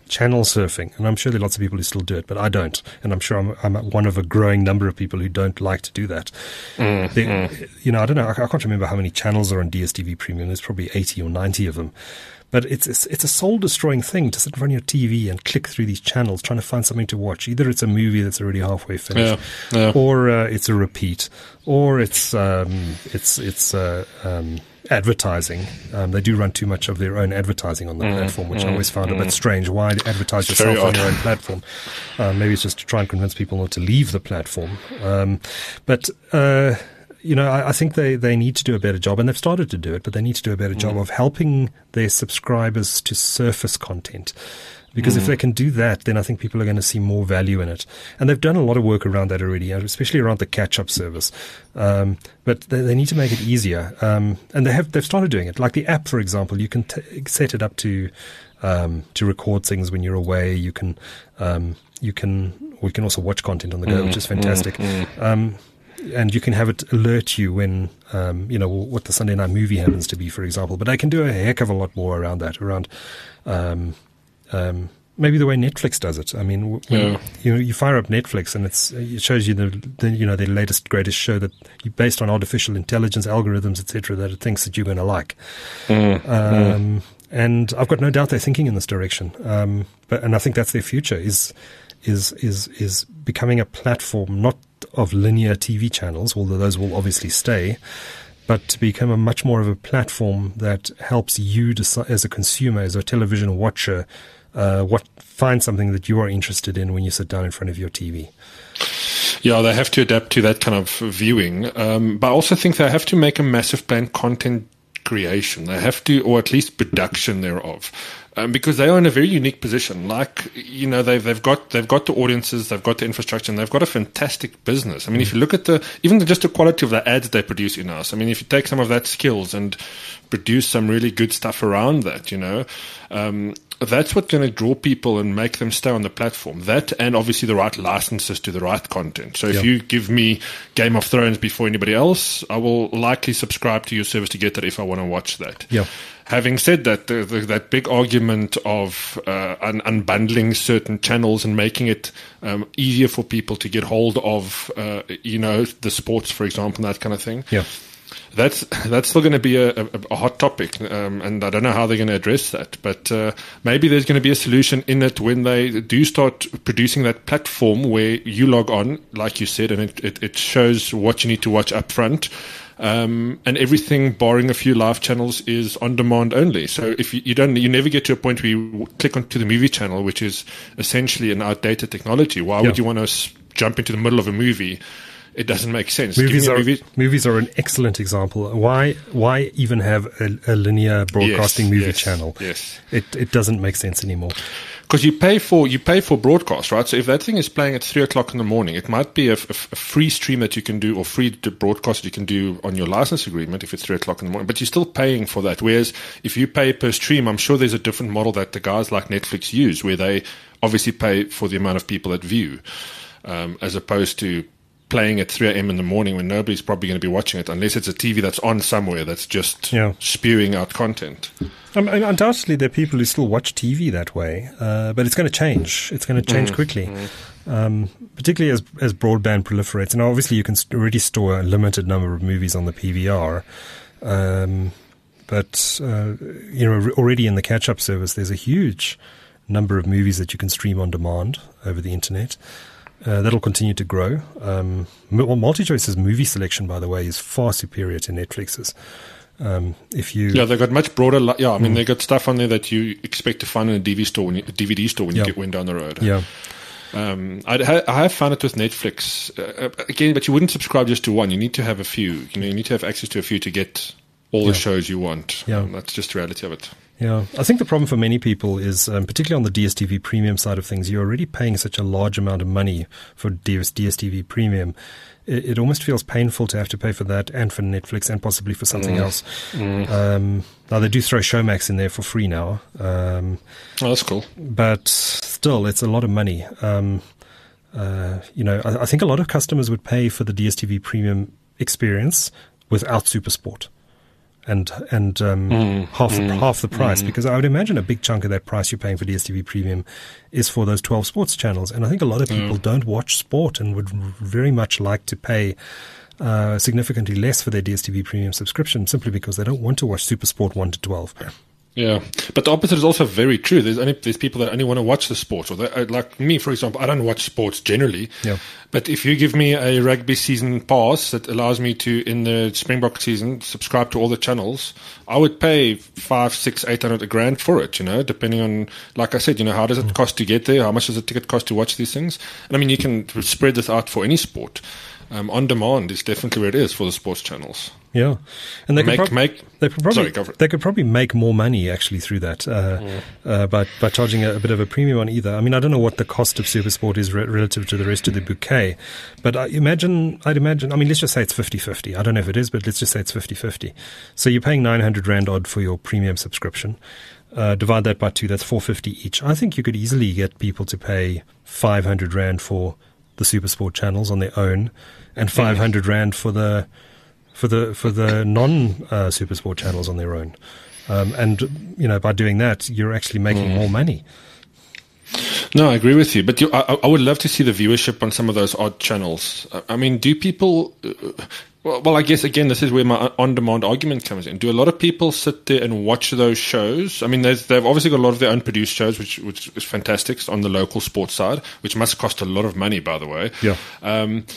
channel surfing, and I'm sure there are lots of people who still do it, but I don't, and I'm sure I'm, I'm one of a growing number of people who don't like to do that. Mm, they, mm. You know, I don't know, I, I can't remember how many channels are on D S T V Premium. There's probably eighty or ninety of them. But it's, it's it's a soul-destroying thing to sit in front of your T V and click through these channels trying to find something to watch. Either it's a movie that's already halfway finished, yeah, yeah. or uh, it's a repeat, or it's um, it's it's uh, um, advertising. Um, they do run too much of their own advertising on the mm, platform, which mm, I always found mm. a bit strange. Why advertise it's yourself on your own platform? Uh, maybe it's just to try and convince people not to leave the platform. Um, but uh, You know, I, I think they, they need to do a better job, and they've started to do it, but they need to do a better mm. job of helping their subscribers to surface content. Because mm. if they can do that, then I think people are going to see more value in it. And they've done a lot of work around that already, especially around the catch-up service. Um, but they, they need to make it easier. Um, and they have, they've started doing it. Like the app, for example, you can t- set it up to um, to record things when you're away. You can, um, you can, we can also watch content on the go, mm. which is fantastic. Mm. Um, And you can have it alert you when, um, you know, what the Sunday night movie happens to be, for example. But I can do a heck of a lot more around that, around um, um, maybe the way Netflix does it. I mean, when yeah. you you fire up Netflix and it's it shows you the, the you know the latest greatest show that you, based on artificial intelligence algorithms, et cetera, that it thinks that you're going to like. Mm. Um, mm. And I've got no doubt they're thinking in this direction. Um, but and I think that's their future is is is is becoming a platform not of linear T V channels, although those will obviously stay, but to become a much more of a platform that helps you decide, as a consumer, as a television watcher, uh, what find something that you are interested in when you sit down in front of your T V. Yeah, they have to adapt to that kind of viewing, um, but I also think they have to make a massive plan content creation. They have to, or at least production thereof. Um, because they are in a very unique position. Like, you know, they've they've got they've got the audiences, they've got the infrastructure, and they've got a fantastic business. I mean, mm. if you look at the even the, just the quality of the ads they produce in us. I mean, if you take some of that skills and produce some really good stuff around that, you know, um, that's what's going to draw people and make them stay on the platform. That and obviously the right licenses to the right content. So if yeah. you give me Game of Thrones before anybody else, I will likely subscribe to your service to get that if I want to watch that. Yeah. Having said that, the, the, that big argument of uh, un- unbundling certain channels and making it um, easier for people to get hold of, uh, you know, the sports, for example, and that kind of thing. Yeah. That's that's still going to be a, a, a hot topic, um, and I don't know how they're going to address that. But uh, maybe there's going to be a solution in it when they do start producing that platform where you log on, like you said, and it, it, it shows what you need to watch up front. Um, and everything, barring a few live channels, is on demand only. So if you, you don't, you never get to a point where you click onto the movie channel, which is essentially an outdated technology. Why yeah. would you want to s- jump into the middle of a movie? It doesn't make sense. Movies are, movie. movies are an excellent example. Why why even have a, a linear broadcasting yes, movie yes, channel? Yes. It it doesn't make sense anymore. Because you pay for you pay for broadcast, right? So if that thing is playing at three o'clock in the morning, it might be a, a, a free stream that you can do, or free broadcast that you can do on your license agreement if it's three o'clock in the morning. But you're still paying for that. Whereas if you pay per stream, I'm sure there's a different model that the guys like Netflix use, where they obviously pay for the amount of people that view, um, as opposed to playing at three a.m. in the morning when nobody's probably going to be watching it, unless it's a T V that's on somewhere that's just yeah. spewing out content. Um, undoubtedly, there are people who still watch T V that way, uh, but it's going to change. It's going to change mm, quickly, mm. Um, particularly as as broadband proliferates. And obviously, you can st- already store a limited number of movies on the P V R. Um, but, uh, you know, already in the catch-up service, there's a huge number of movies that you can stream on demand over the internet. Uh, that'll continue to grow. Um, well, MultiChoice's movie selection, by the way, is far superior to Netflix's. Um, if you yeah, they've got much broader. Li- yeah, I mean, mm. they've got stuff on there that you expect to find in a D V D store when you, D V D store when yeah. you get went down the road. Yeah. Um, I, ha- I have found it with Netflix uh, again, but you wouldn't subscribe just to one. You need to have a few. You know, you need to have access to a few to get all yeah. the shows you want. Yeah, um, that's just the reality of it. Yeah, I think the problem for many people is, um, particularly on the D S T V Premium side of things, you're already paying such a large amount of money for D S T V Premium. It, it almost feels painful to have to pay for that and for Netflix and possibly for something mm. else. Mm. Um, now, they do throw Showmax in there for free now. Um, oh, that's cool. But still, it's a lot of money. Um, uh, you know, I, I think a lot of customers would pay for the D S T V Premium experience without SuperSport. and and um, Mm, half the, mm, half the price, mm. because I would imagine a big chunk of that price you're paying for D S T V Premium is for those twelve sports channels, and I think a lot of people Mm. don't watch sport and would very much like to pay uh, significantly less for their D S T V Premium subscription simply because they don't want to watch SuperSport one to twelve. Yeah, but the opposite is also very true. There's only there's people that only want to watch the sports, or they, uh, like me, for example. I don't watch sports generally. Yeah. But if you give me a rugby season pass that allows me to, in the Springbok season, subscribe to all the channels, I would pay five, six, eight hundred a grand for it. You know, depending on, like I said, you know, how does it cost to get there? How much does a ticket cost to watch these things? And I mean, you can spread this out for any sport. Um, on demand is definitely where it is for the sports channels. Yeah, and they Make- could, prob- make- they could probably Sorry, go for it. they could probably make more money actually through that uh, uh, by by charging a, a bit of a premium on either. I mean, I don't know what the cost of SuperSport is re- relative to the rest of the bouquet, but I imagine I'd imagine. I mean, let's just say it's fifty-fifty. I don't know if it is, but let's just say it's fifty-fifty. So you're paying nine hundred rand odd for your premium subscription. Uh, divide that by two, that's four hundred fifty each. I think you could easily get people to pay five hundred rand for the SuperSport channels on their own, and five hundred rand for the for the for the non uh, SuperSport channels on their own. Um, and you know, by doing that, you're actually making Mm. more money. No, I agree with you. But you, I, I would love to see the viewership on some of those odd channels. I- I mean, do people... Uh, well, well, I guess, again, this is where my on-demand argument comes in. Do a lot of people sit there and watch those shows? I mean, there's, they've obviously got a lot of their own produced shows, which which is fantastic on the local sports side, which must cost a lot of money, by the way. Yeah. Um,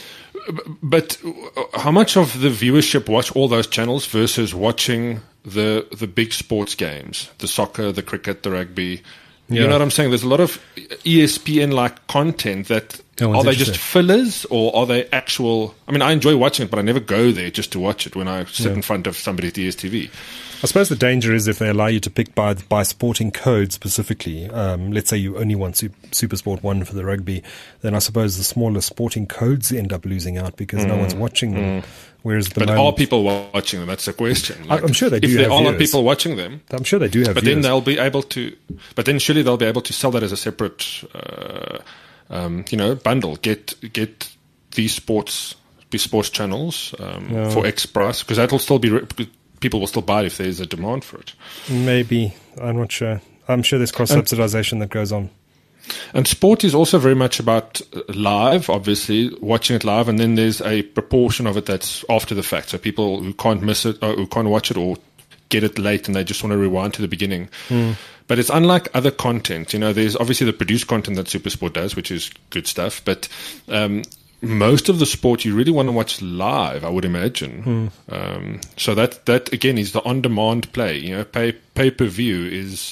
but how much of the viewership watch all those channels versus watching the the big sports games, the soccer, the cricket, the rugby? Yeah. You know what I'm saying? There's a lot of E S P N-like content that No one's are they just interested. fillers or are they actual? I mean, I enjoy watching it, but I never go there just to watch it when I sit Yeah. in front of somebody's D S T V. I suppose the danger is if they allow you to pick by by sporting code specifically. Um, let's say you only want Sup- SuperSport one for the rugby, then I suppose the smaller sporting codes end up losing out because no one's watching them. Whereas at the But moment, are people watching them? That's the question. I- I'm sure they do If there have are viewers. people watching them, I'm sure they do have but then viewers. they'll be able to. But then surely they'll be able to sell that as a separate, uh, um, you know, bundle. Get get these sports, these sports channels um, Yeah. for X price, because that'll still be. Re- people will still buy it if there's a demand for it. Maybe. I'm not sure. I'm sure there's cross-subsidization that goes on. And sport is also very much about uh, live, obviously, watching it live, and then there's a proportion of it that's after the fact. So people who can't miss it, or who can't watch it, or get it late and they just want to rewind to the beginning. But it's unlike other content. You know, there's obviously the produced content that SuperSport does, which is good stuff, but um, most of the sport you really want to watch live, I would imagine. Um, so that, that, again, is the on-demand play. You know, pay, pay-per-view is...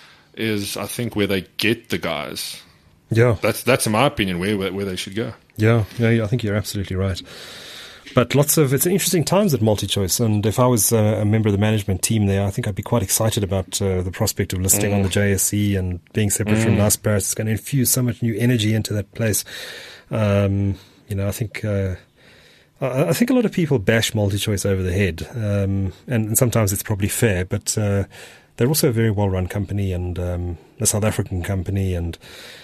is I think where they get the guys. Yeah. That's that's in my opinion where where, where they should go. Yeah, yeah, yeah, I think you're absolutely right. But lots of it's interesting times at MultiChoice, and if I was uh, a member of the management team there, I think I'd be quite excited about uh, the prospect of listing Mm. on the J S E and being separate from Naspers. It's going to infuse so much new energy into that place. Um, you know, I think. Uh, I I think a lot of people bash MultiChoice over the head, um, and, and sometimes it's probably fair, but uh, they're also a very well-run company and um, a South African company, and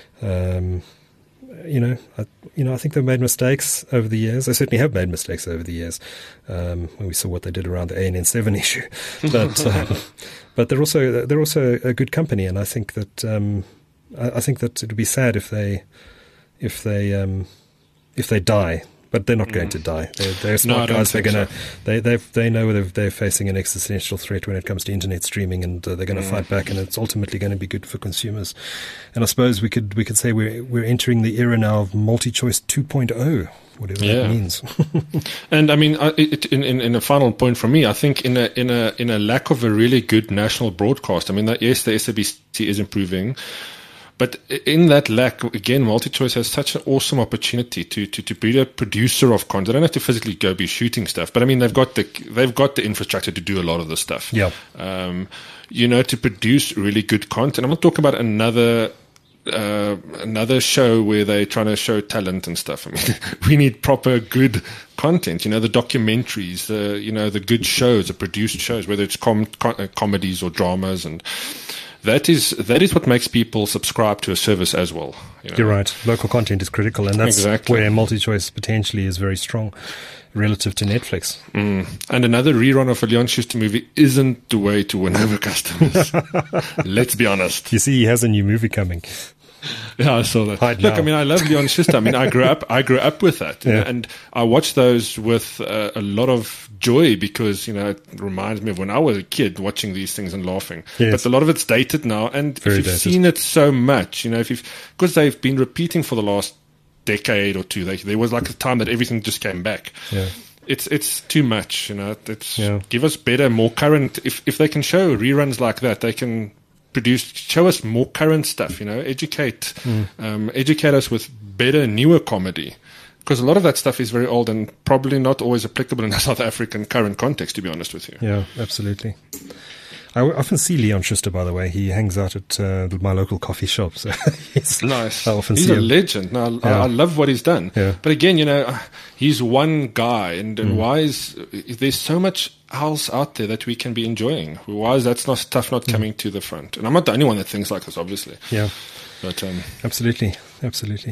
um, you know, I, you know, I think they've made mistakes over the years. They certainly have made mistakes over the years. Um, when we saw what they did around the A N N seven issue, but um, but they're also they're also a good company, and I think that um, I, I think that it would be sad if they if they um, if they die. But they're not going to die. They're, they're smart No, I don't guys. They're think going to. so. They they they know they're, they're facing an existential threat when it comes to internet streaming, and uh, they're going to fight back. And it's ultimately going to be good for consumers. And I suppose we could we could say we're we're entering the era now of MultiChoice two point oh, whatever Yeah. that means. And I mean, I- it, in, in in a final point from me, I think in a in a in a lack of a really good national broadcast. I mean, that yes, the S A B C is improving. But in that lack, again, MultiChoice has such an awesome opportunity to, to, to be a producer of content. They don't have to physically go be shooting stuff, but I mean, they've got the they've got the infrastructure to do a lot of the stuff. Yeah. Um, you know, to produce really good content. I'm not talking about another uh, another show where they're trying to show talent and stuff. I mean, we need proper good content. You know, the documentaries, the you know the good shows, the produced shows, whether it's com- com- uh, comedies or dramas and. that is that is what makes people subscribe to a service as well. You know? You're right. Local content is critical, and that's Exactly. where MultiChoice potentially is very strong relative to Netflix. Mm. And another rerun of a Leon Schuster movie isn't the way to win over customers. Let's be honest. You see, he has a new movie coming. Yeah, I saw that. Hide Look, now. I mean, I love Leon Schuster. I mean, I grew up, I grew up with that, you Yeah. know, and I watched those with uh, a lot of joy because you know it reminds me of when I was a kid watching these things and laughing. Yes. But a lot of it's dated now, and Very if you've dated. seen it so much, you know, if you've because they've been repeating for the last decade or two, they, there was like a time that everything just came back. Yeah. It's it's too much, you know. It's Yeah. give us better, more current. If if they can show reruns like that, they can produce, show us more current stuff. You know, educate, Hmm. um, educate us with better, newer comedy. Because a lot of that stuff is very old and probably not always applicable in a South African current context. To be honest with you. Yeah, absolutely. I w- often see Leon Schuster, by the way. He hangs out at uh, my local coffee shop. So he's Nice. I often he's see a him. legend. No, I, Yeah. I love what he's done. Yeah. But again, you know, uh, he's one guy, and, and Mm. why is there's so much else out there that we can be enjoying? Why is that not stuff not coming to the front? And I'm not the only one that thinks like this, obviously. Mm. Yeah, But um, absolutely. Absolutely.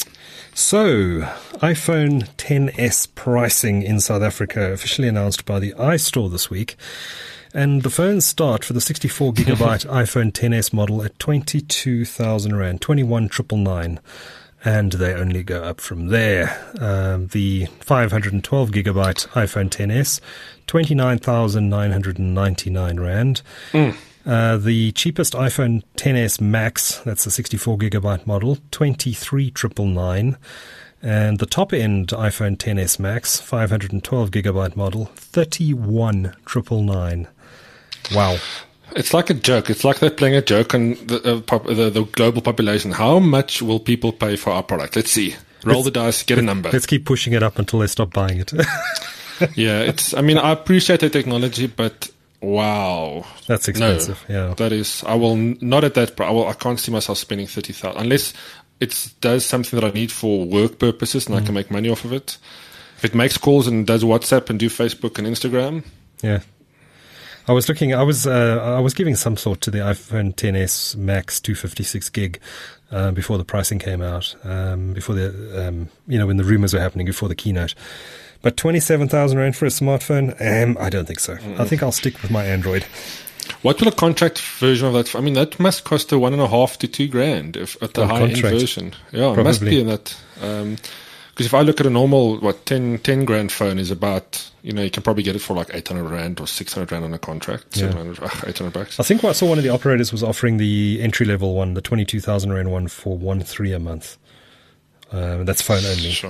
So, iPhone ten S pricing in South Africa officially announced by the iStore this week. And the phones start for the sixty-four gigabyte iPhone ten S model at twenty-two thousand rand, twenty-one thousand nine hundred ninety-nine. And they only go up from there. Um, the five hundred twelve gigabyte iPhone ten S, twenty-nine thousand nine hundred ninety-nine rand. Mm. Uh, the cheapest iPhone ten S Max, that's the sixty-four gigabyte model, twenty-three thousand nine hundred ninety-nine. And the top end iPhone ten S Max, five hundred twelve gigabyte model, thirty-one thousand nine hundred ninety-nine. Wow. it's like a joke. It's like they're playing a joke on the, uh, pop, the, the global population. How much will people pay for our product? Let's see. Roll Let's- the dice, get a number. Let's keep pushing it up until they stop buying it. Yeah, it's. I mean, I appreciate the technology, but wow, That's expensive, No, yeah. that is. I will n- not at that. pri- I will. I can't see myself spending thirty thousand unless it does something that I need for work purposes and I Mm. can make money off of it. If it makes calls and does WhatsApp and do Facebook and Instagram, Yeah. I was looking, I was, uh, I was giving some thought to the iPhone ten S Max two fifty-six gig, uh, before the pricing came out, um, before the, um, you know, when the rumors were happening before the keynote. But twenty-seven thousand rand for a smartphone? Um, I don't think so. I think I'll stick with my Android. what will a contract version of that? I mean, that must cost a one and a half to two grand if at the Oh, high end contract. version. Yeah, it must Probably. be in that. Um, because if I look at a normal, what, ten, ten grand phone is about, you know, you can probably get it for like eight hundred rand or six hundred rand on a contract. Yeah. seven hundred, ugh, eight hundred bucks. I think I saw one of the operators was offering the entry level one, the twenty-two thousand rand one for one three a month. Um, that's phone only. Sure.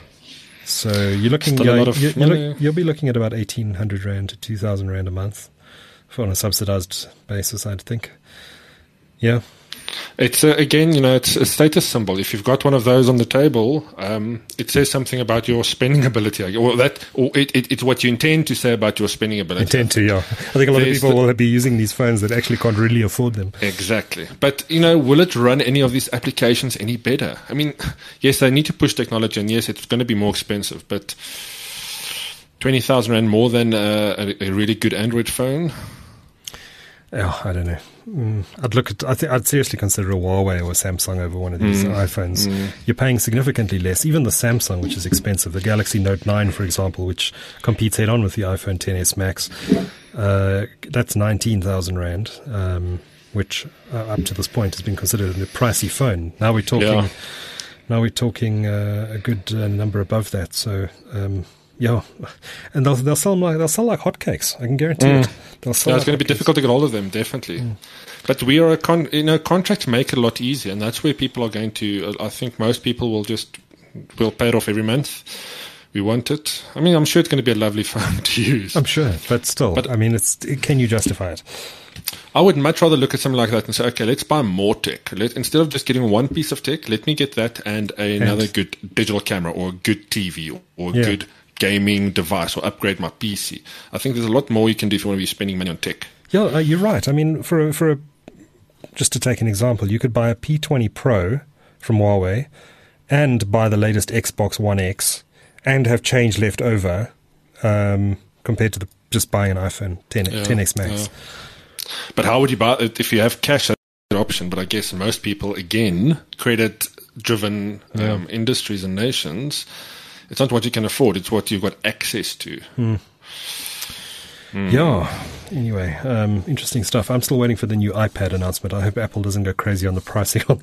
So you're looking, Still a yeah, lot of you- you money. look, you'll be looking at about eighteen hundred rand to two thousand rand a month for on a subsidized basis, I'd think. Yeah. It's uh, again, you know, it's a status symbol. If you've got one of those on the table, um, it says something about your spending ability, or that, or it, it, it's what you intend to say about your spending ability. Intend to, yeah. I think a lot There's of people the- will be using these phones that actually can't really afford them. Exactly. But, you know, will it run any of these applications any better? I mean, yes, they need to push technology, and yes, it's going to be more expensive, but twenty thousand rand more than uh, a, a really good Android phone? Yeah, I don't know. Mm, I'd look at. I think I'd seriously consider a Huawei or a Samsung over one of these Mm. iPhones. Mm. You're paying significantly less. Even the Samsung, which is expensive, the Galaxy Note nine, for example, which competes head on with the iPhone ten S Max, uh, that's nineteen thousand rand, um, which uh, up to this point has been considered a pricey phone. Now we're talking. Yeah. Now we're talking uh, a good uh, number above that. So. Um, Yeah, and they'll they'll sell like they'll sell like hotcakes. I can guarantee Mm. it. They'll sell Yeah, like it's going to be hotcakes. difficult to get hold of them, definitely. But we are a con, you know, contracts make it a lot easier, and that's where people are going to. I think most people will just will pay it off every month. We want it. I mean, I'm sure it's going to be a lovely phone to use. I'm sure, but still, But- I mean, it's can you justify it? I would much rather look at something like that and say, okay, let's buy more tech. Let, instead of just getting one piece of tech, let me get that and another And- good digital camera or a good T V or, or a Yeah. good gaming device or upgrade my P C. I think there's a lot more you can do if you want to be spending money on tech. Yeah, uh, you're right. I mean, for a, for a, just to take an example, you could buy a P twenty Pro from Huawei and buy the latest Xbox One X and have change left over um, compared to the, just buying an iPhone ten, Yeah, ten S Max. yeah. But how would you buy it if you have cash? That's an option. But I guess most people, again, credit-driven Yeah. um, industries and nations, it's not what you can afford; it's what you've got access to. Mm. Mm. Yeah. Anyway, um, interesting stuff. I'm still waiting for the new iPad announcement. I hope Apple doesn't go crazy on the pricing on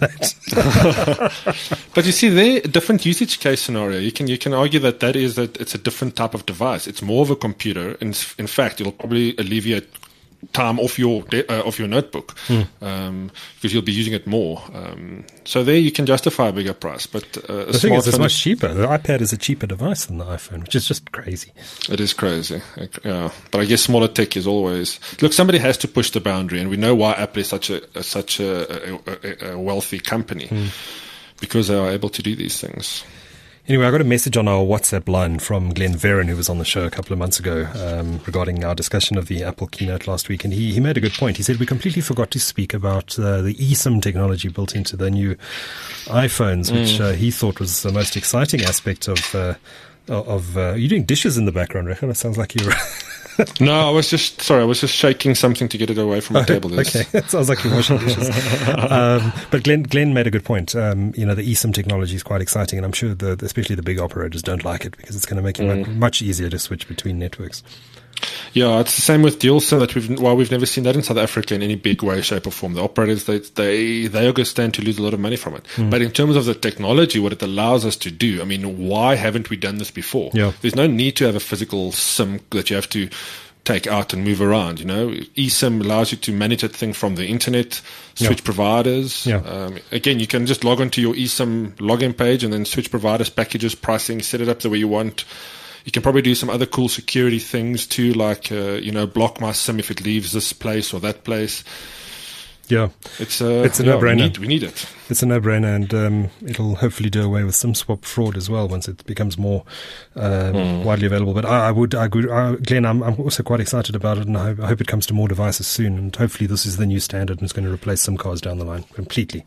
that. But you see, there a different usage case scenario. You can you can argue that that is that it's a different type of device. It's more of a computer. In in fact, it'll probably alleviate time off your uh, off your notebook mm. um, because you'll be using it more. Um, so there you can justify a bigger price. But uh, a the thing is, it's smartphone much is- cheaper. The iPad is a cheaper device than the iPhone, which is just crazy. It is crazy. Yeah. But I guess smaller tech is always look. Somebody has to push the boundary, and we know why Apple is such a, a such a, a, a wealthy company Mm. because they are able to do these things. Anyway, I got a message on our WhatsApp line from Glenn Veron, who was on the show a couple of months ago, um, regarding our discussion of the Apple keynote last week. And he, he made a good point. He said, we completely forgot to speak about uh, the eSIM technology built into the new iPhones, which uh, he thought was the most exciting aspect of... Uh, of uh, you're doing dishes in the background, Recha. That sounds like you're... No, I was just sorry. I was just shaking something to get it away from the table. There's- Okay, it sounds like you're washing dishes. um, but Glenn, Glenn made a good point. Um, you know, the eSIM technology is quite exciting, and I'm sure the, especially the big operators don't like it because it's going to make it Mm. much, much easier to switch between networks. Yeah, it's the same with dual SIM that we've well we've never seen that in South Africa in any big way, shape, or form. The operators they they they are going to stand to lose a lot of money from it. Mm. But in terms of the technology, what it allows us to do, I mean, why haven't we done this before? Yeah. There's no need to have a physical SIM that you have to take out and move around. You know, eSIM allows you to manage that thing from the internet, switch Yeah. providers. Yeah. Um, again, you can just log onto your eSIM login page and then switch providers, packages, pricing, set it up the way you want. You can probably do some other cool security things too, like, uh, you know, block my SIM if it leaves this place or that place. Yeah, It's, uh, It's a yeah, no-brainer. We need, we need it. it's a no-brainer, and um, it'll hopefully do away with SIM swap fraud as well once it becomes more um, Mm. widely available. But I, I would, I would, I, Glenn, I'm, I'm also quite excited about it, and I hope, I hope it comes to more devices soon. And hopefully, this is the new standard, and it's going to replace SIM cards down the line completely.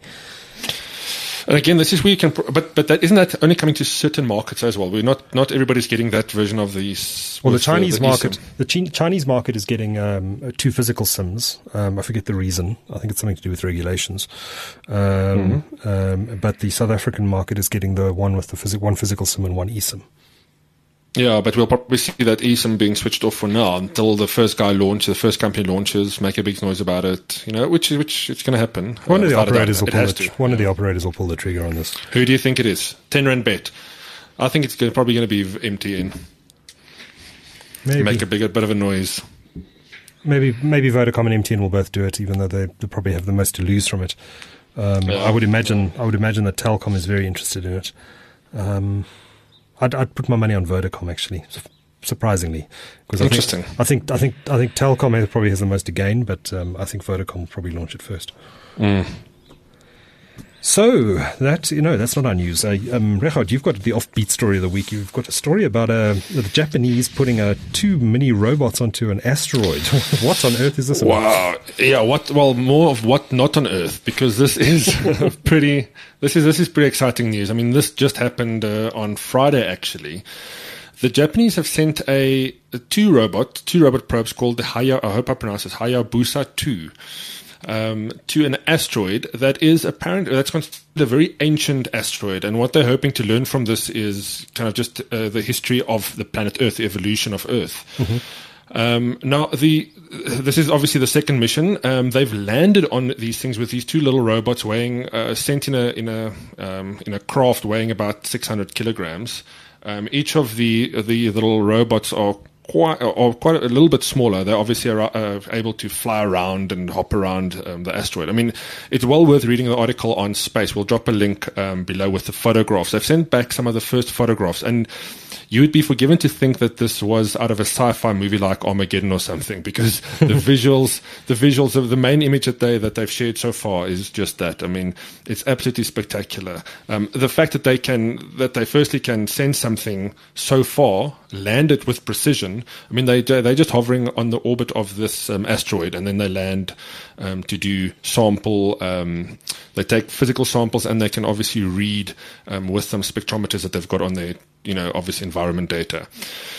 And again, this is where you can, pro- but but that isn't that only coming to certain markets as well. We're not not everybody's getting that version of these. Well, the with Chinese the market, eSIM. the Chi- Chinese market is getting um, two physical SIMs. Um, I forget the reason. I think it's something to do with regulations. Um, Mm-hmm. um, but the South African market is getting the one with the phys- one physical SIM and one eSIM. Yeah, but we'll probably see that eSIM being switched off for now until the first guy launches, the first company launches, make a big noise about it. You know, which which it's going to happen. One uh, of the without a doubt. operators will It pull has the, to. one of the operators will pull the trigger on this. Who do you think it is? Ten rand bet. I think it's gonna, probably going to be M T N. Maybe Make a bigger bit of a noise. maybe maybe Vodacom and M T N will both do it, even though they, they probably have the most to lose from it. Um, Yeah. I would imagine I would imagine that Telkom is very interested in it. Um, I'd, I'd put my money on Vodacom actually. su- Surprisingly, because I Interesting. think, I think I think I think Telkom has- probably has the most to gain, but um, I think Vodacom will probably launch it first. Mm. So that you know that's not our news. Uh, um, Rechard, you've got the offbeat story of the week. You've got a story about uh, the Japanese putting uh, two mini robots onto an asteroid. What on earth is this about? Wow. Yeah. What? Well, more of what not on Earth, because this is pretty. This is this is pretty exciting news. I mean, this just happened uh, on Friday. Actually, the Japanese have sent a, a two robot two robot probes called the Haya. I hope I pronounce this Hayabusa two. Um, to an asteroid that is apparently that's considered a very ancient asteroid, and what they're hoping to learn from this is kind of just uh, the history of the planet Earth, the evolution of Earth. Mm-hmm. Um, now, the this is obviously the second mission. Um, they've landed on these things with these two little robots weighing uh, sent in a in a um, in a craft weighing about six hundred kilograms. Um, each of the the little robots are quite or quite a little bit smaller. They obviously are uh, able to fly around and hop around um, the asteroid. I mean, it's well worth reading the article on Space. We'll drop a link um, below with the photographs. They've sent back some of the first photographs, and you would be forgiven to think that this was out of a sci-fi movie like Armageddon or something, because the visuals, the visuals of the main image that they that they've shared so far is just that. I mean, it's absolutely spectacular. Um, the fact that they can, that they firstly can send something so far, land it with precision. I mean, they they're just hovering on the orbit of this um, asteroid, and then they land um, to do sample. Um, they take physical samples, and they can obviously read um, with some spectrometers that they've got on their, you know, obviously environment data.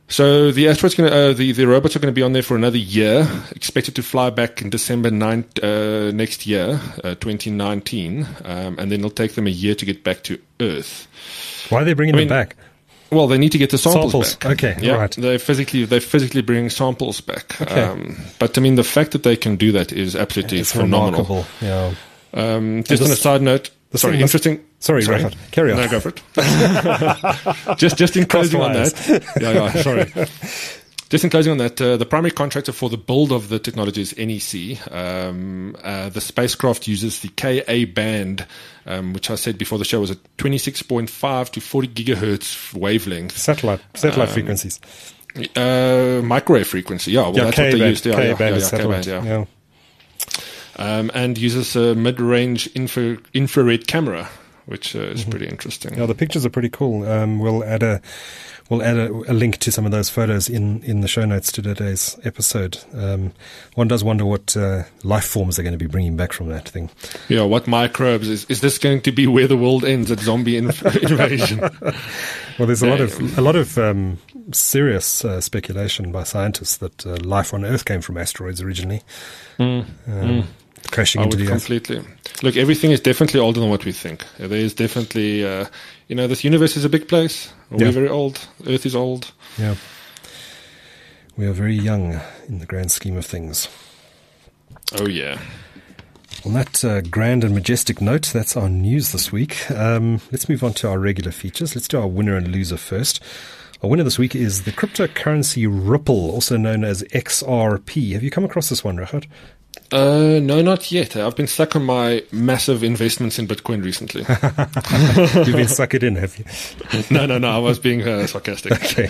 So the asteroid's going to, uh, the the robots are going to be on there for another year. Expected to fly back in December ninth, uh, next year, uh, twenty nineteen, um, and then it'll take them a year to get back to Earth. Why are they bringing I mean, them back? Well, they need to get the samples, Samples, back. okay, yeah, right. They're physically they're physically bringing samples back. Okay. Um, but I mean, the fact that they can do that is absolutely It's phenomenal. remarkable. Yeah. Um, just this- on a side note, the sorry, thing must- interesting. Sorry, Reinhard. Carry on. No, go for it. just just in closing on that. Yeah, yeah. Sorry. Just in closing on that, uh, the primary contractor for the build of the technology is N E C. Um, uh, the spacecraft uses the K A band, um, which I said before the show was a twenty-six point five to forty gigahertz wavelength. Satellite satellite Um, frequencies. Uh, microwave frequency, yeah. Well, Yeah, that's what they K-band. used. Yeah, yeah, K-band yeah, is yeah, satellite. K-band, yeah. Yeah. Um, and uses a mid-range infra- infrared camera, which uh, is Mm-hmm. pretty interesting. Yeah, the pictures are pretty cool. Um, we'll add a we'll add a, a link to some of those photos in, in the show notes to today's episode. Um, one does wonder what uh, life forms they're going to be bringing back from that thing. Yeah, what microbes is is this going to be where the world ends at zombie inv- invasion? Well, there's a lot Yeah. of a lot of um, serious uh, speculation by scientists that uh, life on Earth came from asteroids originally, Mm, um, crashing I into would the Earth. completely look. Everything is definitely older than what we think. There is definitely, uh, you know, this universe is a big place. We're Yeah. very old. Earth is old. Yeah, we are very young in the grand scheme of things. Oh yeah. On that uh, grand and majestic note, that's our news this week. Um, let's move on to our regular features. Let's do our winner and loser first. Our winner this week is the cryptocurrency Ripple, also known as X R P. Have you come across this one, Rachad? Uh, no, not yet. I've been stuck on my massive investments in Bitcoin recently. You've been sucked in, have you? no, no, no. I was being uh, sarcastic. Okay.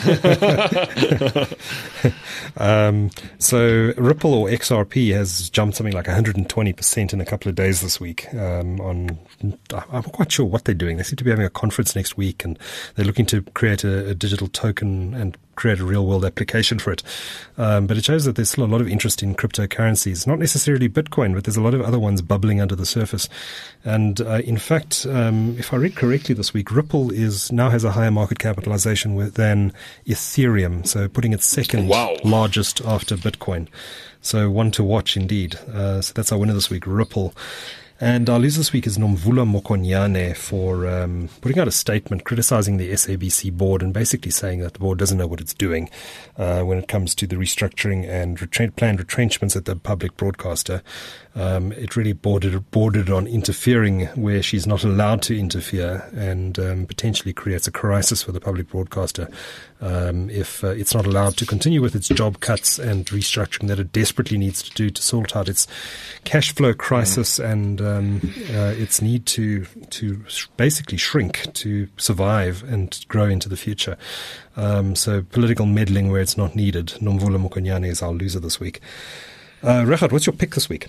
um, so Ripple, or X R P, has jumped something like one hundred twenty percent in a couple of days this week. Um, on, I'm quite sure what they're doing. They seem to be having a conference next week, and they're looking to create a, a digital token and create a real-world application for it. Um, but it shows that there's still a lot of interest in cryptocurrencies, not necessarily Bitcoin, but there's a lot of other ones bubbling under the surface. And uh, in fact, um, if I read correctly this week, Ripple is now has a higher market capitalization with, than Ethereum, so putting it second Wow. largest after Bitcoin. So one to watch indeed. Uh, so that's our winner this week, Ripple. And our loser this week is Nomvula Mokonyane for um, putting out a statement criticizing the S A B C board and basically saying that the board doesn't know what it's doing uh, when it comes to the restructuring and retren- planned retrenchments at the public broadcaster. Um, it really bordered, bordered on interfering where she's not allowed to interfere, and um, potentially creates a crisis for the public broadcaster um, if uh, it's not allowed to continue with its job cuts and restructuring that it desperately needs to do to sort out its cash flow crisis and um, uh, its need to to sh- basically shrink to survive and grow into the future. Um, so political meddling where it's not needed. Nomvula Mokonyane is our loser this week. Uh, Rechard, what's your pick this week?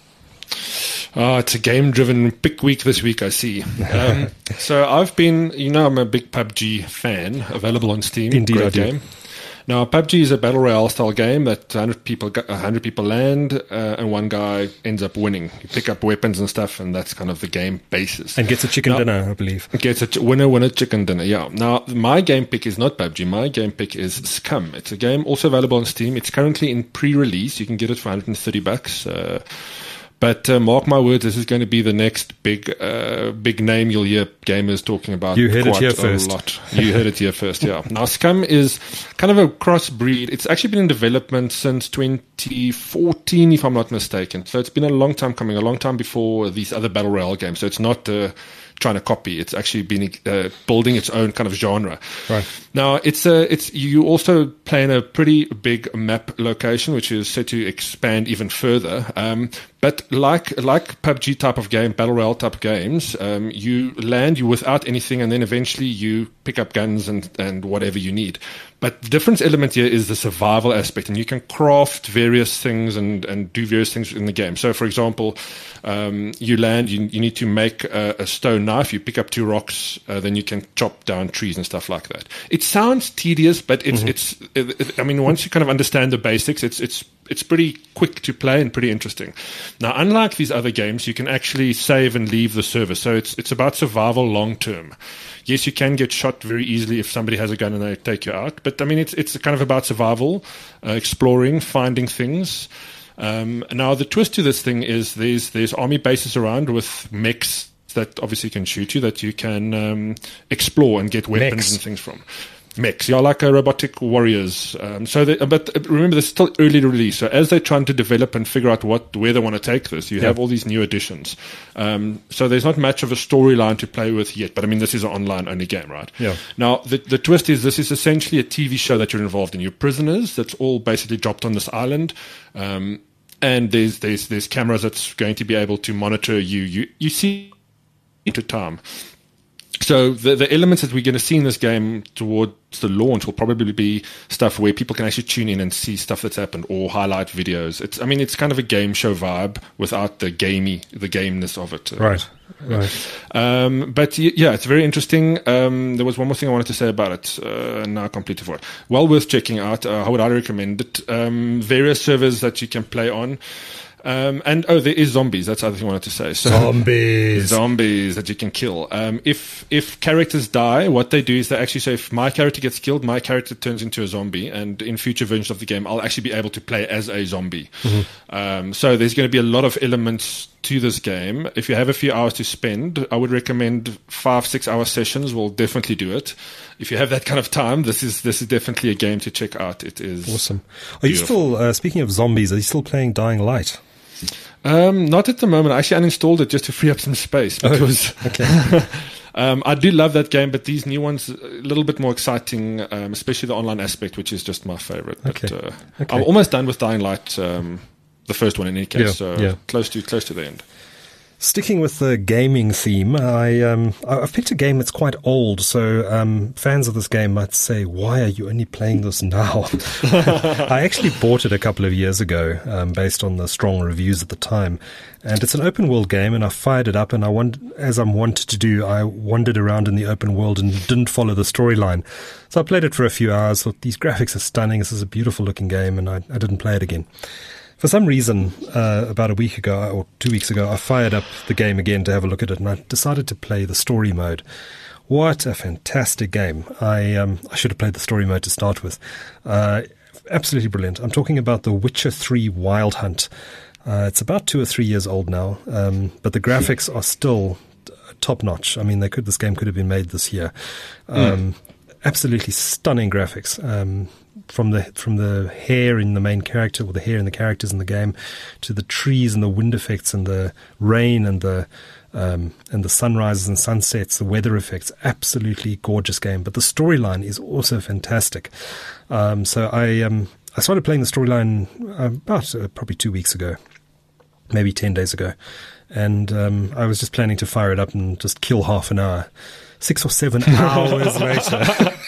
Oh, it's a game-driven pick week this week, I see. Um, so I've been, you know, I'm a big P U B G fan, available on Steam. Indeed, Great I do. game. Now, P U B G is a battle royale style game that one hundred people, one hundred people land, uh, and one guy ends up winning. You pick up weapons and stuff, and that's kind of the game basis. And gets a chicken Now- dinner, I believe. Gets a ch- winner, winner, chicken dinner. Yeah. Now, my game pick is not P U B G. My game pick is Scum. It's a game also available on Steam. It's currently in pre-release. You can get it for one hundred thirty bucks. Uh, But uh, mark my words, this is going to be the next big, uh, big name you'll hear gamers talking about. You heard it quite here a first. lot. You heard it here first. Yeah. Now, Scum is kind of a crossbreed. It's actually been in development since twenty fourteen, if I'm not mistaken. So it's been a long time coming, a long time before these other battle royale games. So it's not uh, trying to copy. It's actually been uh, building its own kind of genre. Right. Now, it's a, it's you also play in a pretty big map location, which is set to expand even further. Um, but like like P U B G type of game, battle royale type games, um, you land you without anything, and then eventually you pick up guns and and whatever you need. But the difference element here is the survival aspect, and you can craft various things and and do various things in the game. So, for example, um, you land, you you need to make a, a stone knife. You pick up two rocks, uh, then you can chop down trees and stuff like that. It sounds tedious, but it's mm-hmm. it's. It, it, I mean, once you kind of understand the basics, it's it's it's pretty quick to play and pretty interesting. Now, unlike these other games, you can actually save and leave the server, so it's it's about survival long term. Yes, you can get shot very easily if somebody has a gun and they take you out, but but I mean, it's it's kind of about survival, uh, exploring, finding things. Um, now, the twist to this thing is there's there's army bases around with mechs that obviously can shoot you, that you can um, explore and get weapons Mechs. and things from. Mechs, yeah, like uh, robotic warriors. Um, so, they, but remember, this is still early release. So, as they're trying to develop and figure out what where they want to take this, you Yeah. have all these new additions. Um, so, there's not much of a storyline to play with yet. But I mean, this is an online only game, right? Yeah. Now, the the twist is this is essentially a T V show that you're involved in. You're prisoners. That's all basically dropped on this island. Um, and there's there's there's cameras that's going to be able to monitor you. You you see into time. So the the elements that we're going to see in this game towards the launch will probably be stuff where people can actually tune in and see stuff that's happened or highlight videos. It's I mean it's kind of a game show vibe without the gamey the gameness of it. Right, right. Um, but y- yeah, it's very interesting. Um, there was one more thing I wanted to say about it. Uh, now I completely forgot. Well worth checking out. Uh, how would I recommend it? Um, various servers that you can play on. Um, and oh, there is zombies. That's the other thing I wanted to say. So, Zombies. zombies that you can kill. Um, if if characters die, what they do is they actually say, if my character gets killed, my character turns into a zombie, and in future versions of the game, I'll actually be able to play as a zombie. Mm-hmm. Um, so there's going to be a lot of elements to this game. If you have a few hours to spend, I would recommend five, six hour sessions. Will definitely do it. If you have that kind of time, this is this is definitely a game to check out. It is Awesome. Are you beautiful. still, uh, speaking of zombies, are you still playing Dying Light? Um, not at the moment. I actually uninstalled it just to free up some space because Okay. um, I do love that game, but these new ones a little bit more exciting, um, especially the online aspect, which is just my favorite. But Okay. uh, Okay. I'm almost done with Dying Light, um, the first one in any case. Yeah, so yeah. close to close to the end. Sticking with the gaming theme, I, um, I- I've picked a game that's quite old, so um, fans of this game might say, why are you only playing this now? I actually bought it a couple of years ago um, based on the strong reviews at the time, and it's an open world game, and I fired it up, and I want, as I'm wanted to do, I wandered around in the open world and didn't follow the storyline. So I played it for a few hours, thought these graphics are stunning, this is a beautiful looking game, and I, I didn't play it again. For some reason, uh, about a week ago or two weeks ago, I fired up the game again to have a look at it, and I decided to play the story mode. What a fantastic game. I um, I should have played the story mode to start with. Uh, absolutely brilliant. I'm talking about The Witcher three Wild Hunt. Uh, it's about two or three years old now, um, but the graphics are still top-notch. I mean, they could this game could have been made this year. Um, mm. Absolutely stunning graphics. Um From the from the hair in the main character, or the hair in the characters in the game, to the trees and the wind effects and the rain and the um, and the sunrises and sunsets, the weather effects, absolutely gorgeous game. But the storyline is also fantastic. Um, so I um, I started playing the storyline about uh, probably two weeks ago, maybe ten days ago, and um, I was just planning to fire it up and just kill half an hour. Six or seven hours later.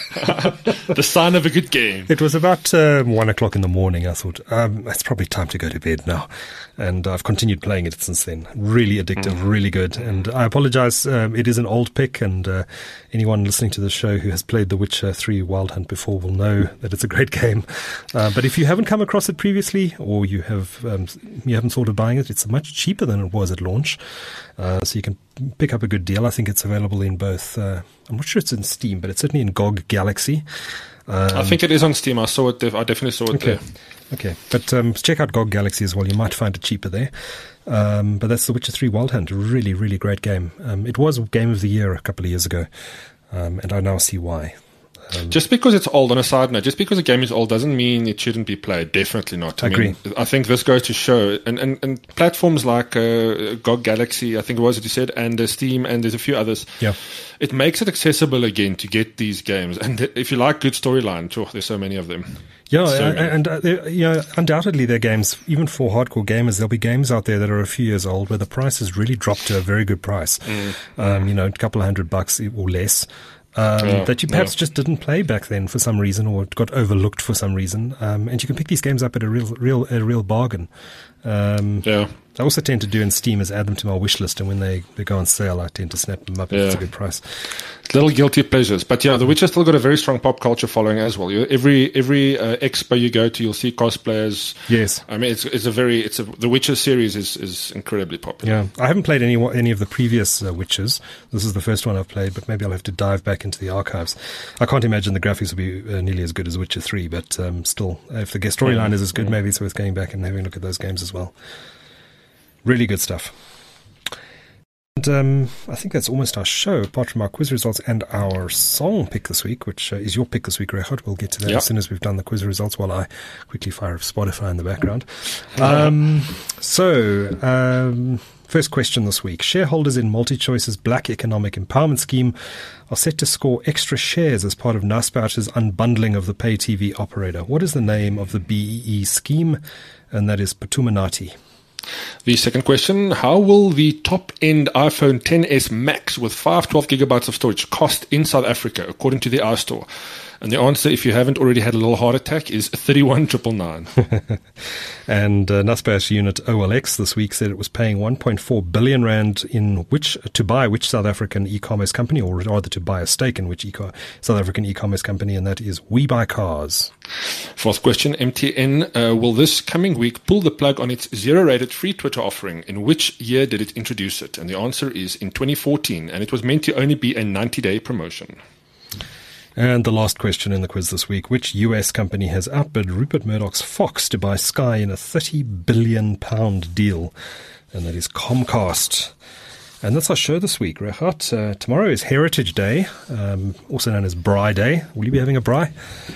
The sign of a good game. It was about uh, one o'clock in the morning. I thought, um, it's probably time to go to bed now. And I've continued playing it since then. Really addictive, mm. really good. And I apologize, um, it is an old pick, and uh, anyone listening to the show who has played The Witcher three Wild Hunt before will know that it's a great game. Uh, but if you haven't come across it previously, or you have um, you haven't thought of buying it, it's much cheaper than it was at launch. Uh, so you can pick up a good deal. I think it's available in both, uh, I'm not sure it's in Steam, but it's certainly in G O G Galaxy. Um, I think it is on Steam. I saw it. Def- I definitely saw it okay. there. Okay, but um, check out G O G Galaxy as well. You might find it cheaper there. Um, but that's The Witcher three Wild Hunt. Really, really great game. Um, it was Game of the Year a couple of years ago, um, and I now see why. Um, just because it's old, on a side note, just because a game is old doesn't mean it shouldn't be played. Definitely not. I, I agree. mean, I think this goes to show, and, and, and platforms like uh, G O G Galaxy, I think it was that you said, and uh, Steam, and there's a few others. Yeah. It makes it accessible again to get these games. And if you like good storyline, oh, there's so many of them. Yeah, so and, and uh, you know, undoubtedly there are games, even for hardcore gamers, there'll be games out there that are a few years old where the price has really dropped to a very good price. Mm. Um, you know, a couple of hundred bucks or less. Um, yeah, that you perhaps yeah. just didn't play back then for some reason, or it got overlooked for some reason. Um, and you can pick these games up at a real, real, a real bargain. Um, yeah. I also tend to do in Steam is add them to my wish list, and when they, they go on sale, I tend to snap them up if Yeah. it's a good price. Little guilty pleasures, but yeah, The Witcher still got a very strong pop culture following as well. You, every every uh, expo you go to, you'll see cosplayers. Yes. I mean, it's it's a very it's a The Witcher series is, is incredibly popular. Yeah, I haven't played any any of the previous uh, Witchers. This is the first one I've played, but maybe I'll have to dive back into the archives. I can't imagine the graphics will be uh, nearly as good as Witcher three, but um, still, if the storyline is as good, maybe it's worth going back and having a look at those games as well. Really good stuff. And um, I think that's almost our show, apart from our quiz results and our song pick this week, which uh, is your pick this week, Regardt. We'll get to that Yep. as soon as we've done the quiz results, while I quickly fire up Spotify in the background. Um, so, um, first question this week. Shareholders in MultiChoice's Black Economic Empowerment Scheme are set to score extra shares as part of Naspers' unbundling of the pay T V operator. What is the name of the B E E scheme? And that is Patuminati. The second question, how will the top-end iPhone X S Max with five hundred twelve gigabytes of storage cost in South Africa, according to the iStore? And the answer, if you haven't already had a little heart attack, is thirty-one nine nine nine. And uh, Naspers unit O L X this week said it was paying one point four billion rand in which to buy which South African e-commerce company, or rather to buy a stake in which eco- South African e-commerce company, and that is We Buy Cars. Fourth question, M T N uh, will this coming week pull the plug on its zero-rated free Twitter offering? In which year did it introduce it? And the answer is in twenty fourteen, and it was meant to only be a ninety-day promotion. And the last question in the quiz this week, which U S company has outbid Rupert Murdoch's Fox to buy Sky in a thirty billion pound deal? And that is Comcast. And that's our show this week, Regardt. Uh, tomorrow is Heritage Day, um, also known as Braai Day. Will you be having a braai?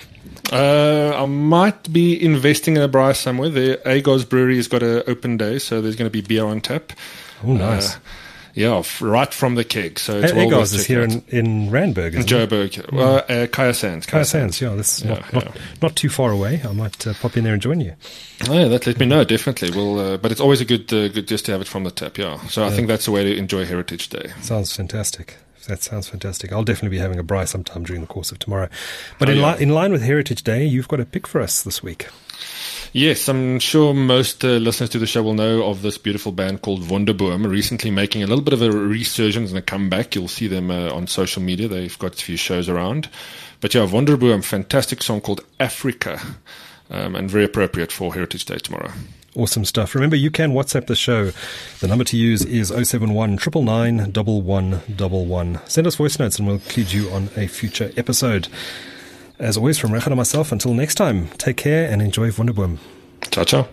Uh, I might be investing in a braai somewhere. The Agos Brewery has got an open day, so there's going to be beer on tap. Oh, nice. Uh, yeah, f- right from the keg. So it's Hey, well Agos worth is checking here out. in, in Randburg, isn't it? Joburg. Well, uh, Kaya Sands. Kaya Sands, yeah, that's Yeah, not, not, yeah. not too far away. I might uh, pop in there and join you. Oh, yeah, that let me know, definitely. We'll, uh, but it's always a good, uh, good just to have it from the tap, yeah. So I think that's the way to enjoy Heritage Day. Sounds fantastic. That sounds fantastic. I'll definitely be having a braai sometime during the course of tomorrow. But Oh, in, yeah. li- in line with Heritage Day, you've got a pick for us this week. Yes, I'm sure most uh, listeners to the show will know of this beautiful band called Wonderboom, recently making a little bit of a resurgence and a comeback. You'll see them uh, on social media. They've got a few shows around. But yeah, Wonderboom, fantastic song called Africa, um, and very appropriate for Heritage Day tomorrow. Awesome stuff. Remember, you can WhatsApp the show. The number to use is oh seven one, nine nine nine, one one one one. Send us voice notes and we'll include you on a future episode. As always, from Regardt and myself, until next time, take care and enjoy Wonderboom. Ciao, ciao.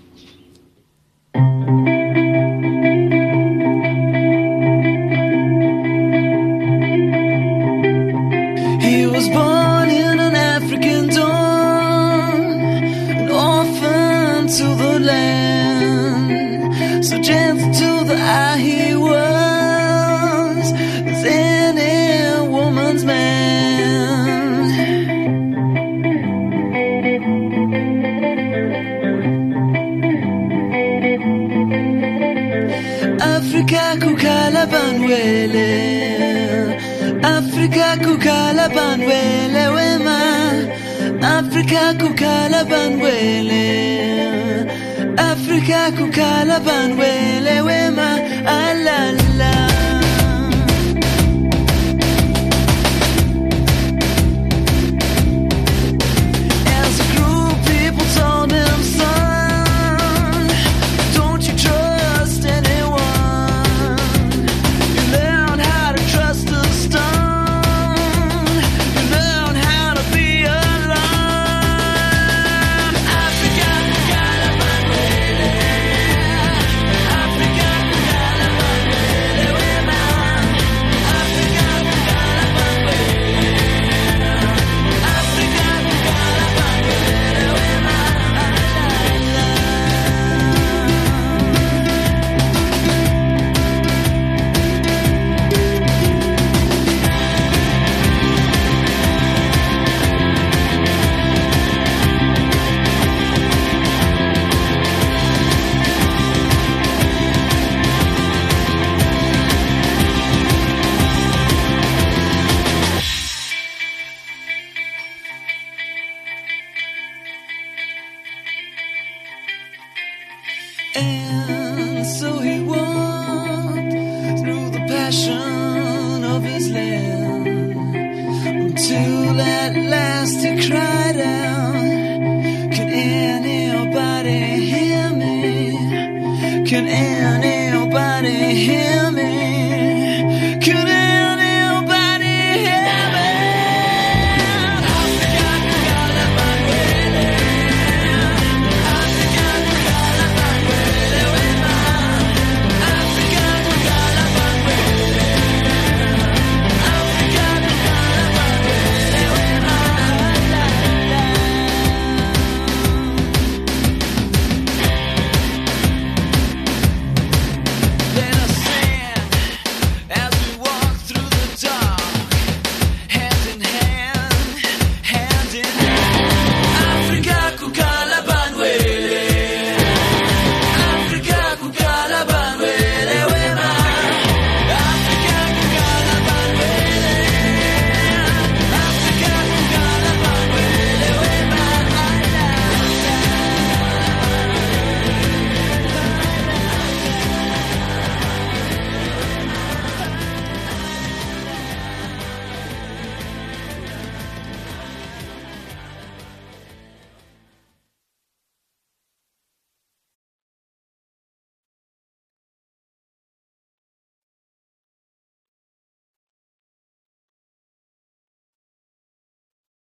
He was born in an African dawn, an orphan to the land, so gentle to the eye he was, as any woman's man. Africa kukala banwele, Africa kukala banwele wema, Africa kukala banwele, Africa kukala banwele wema, alala. As a group, people told him, son, don't you trust anyone. You learn how to trust a stone. You learn how to be alone. Africa, kukala banwele. Africa, kukala banwele wema. Africa, kukala banwele. Africa, kukala banwele wema. And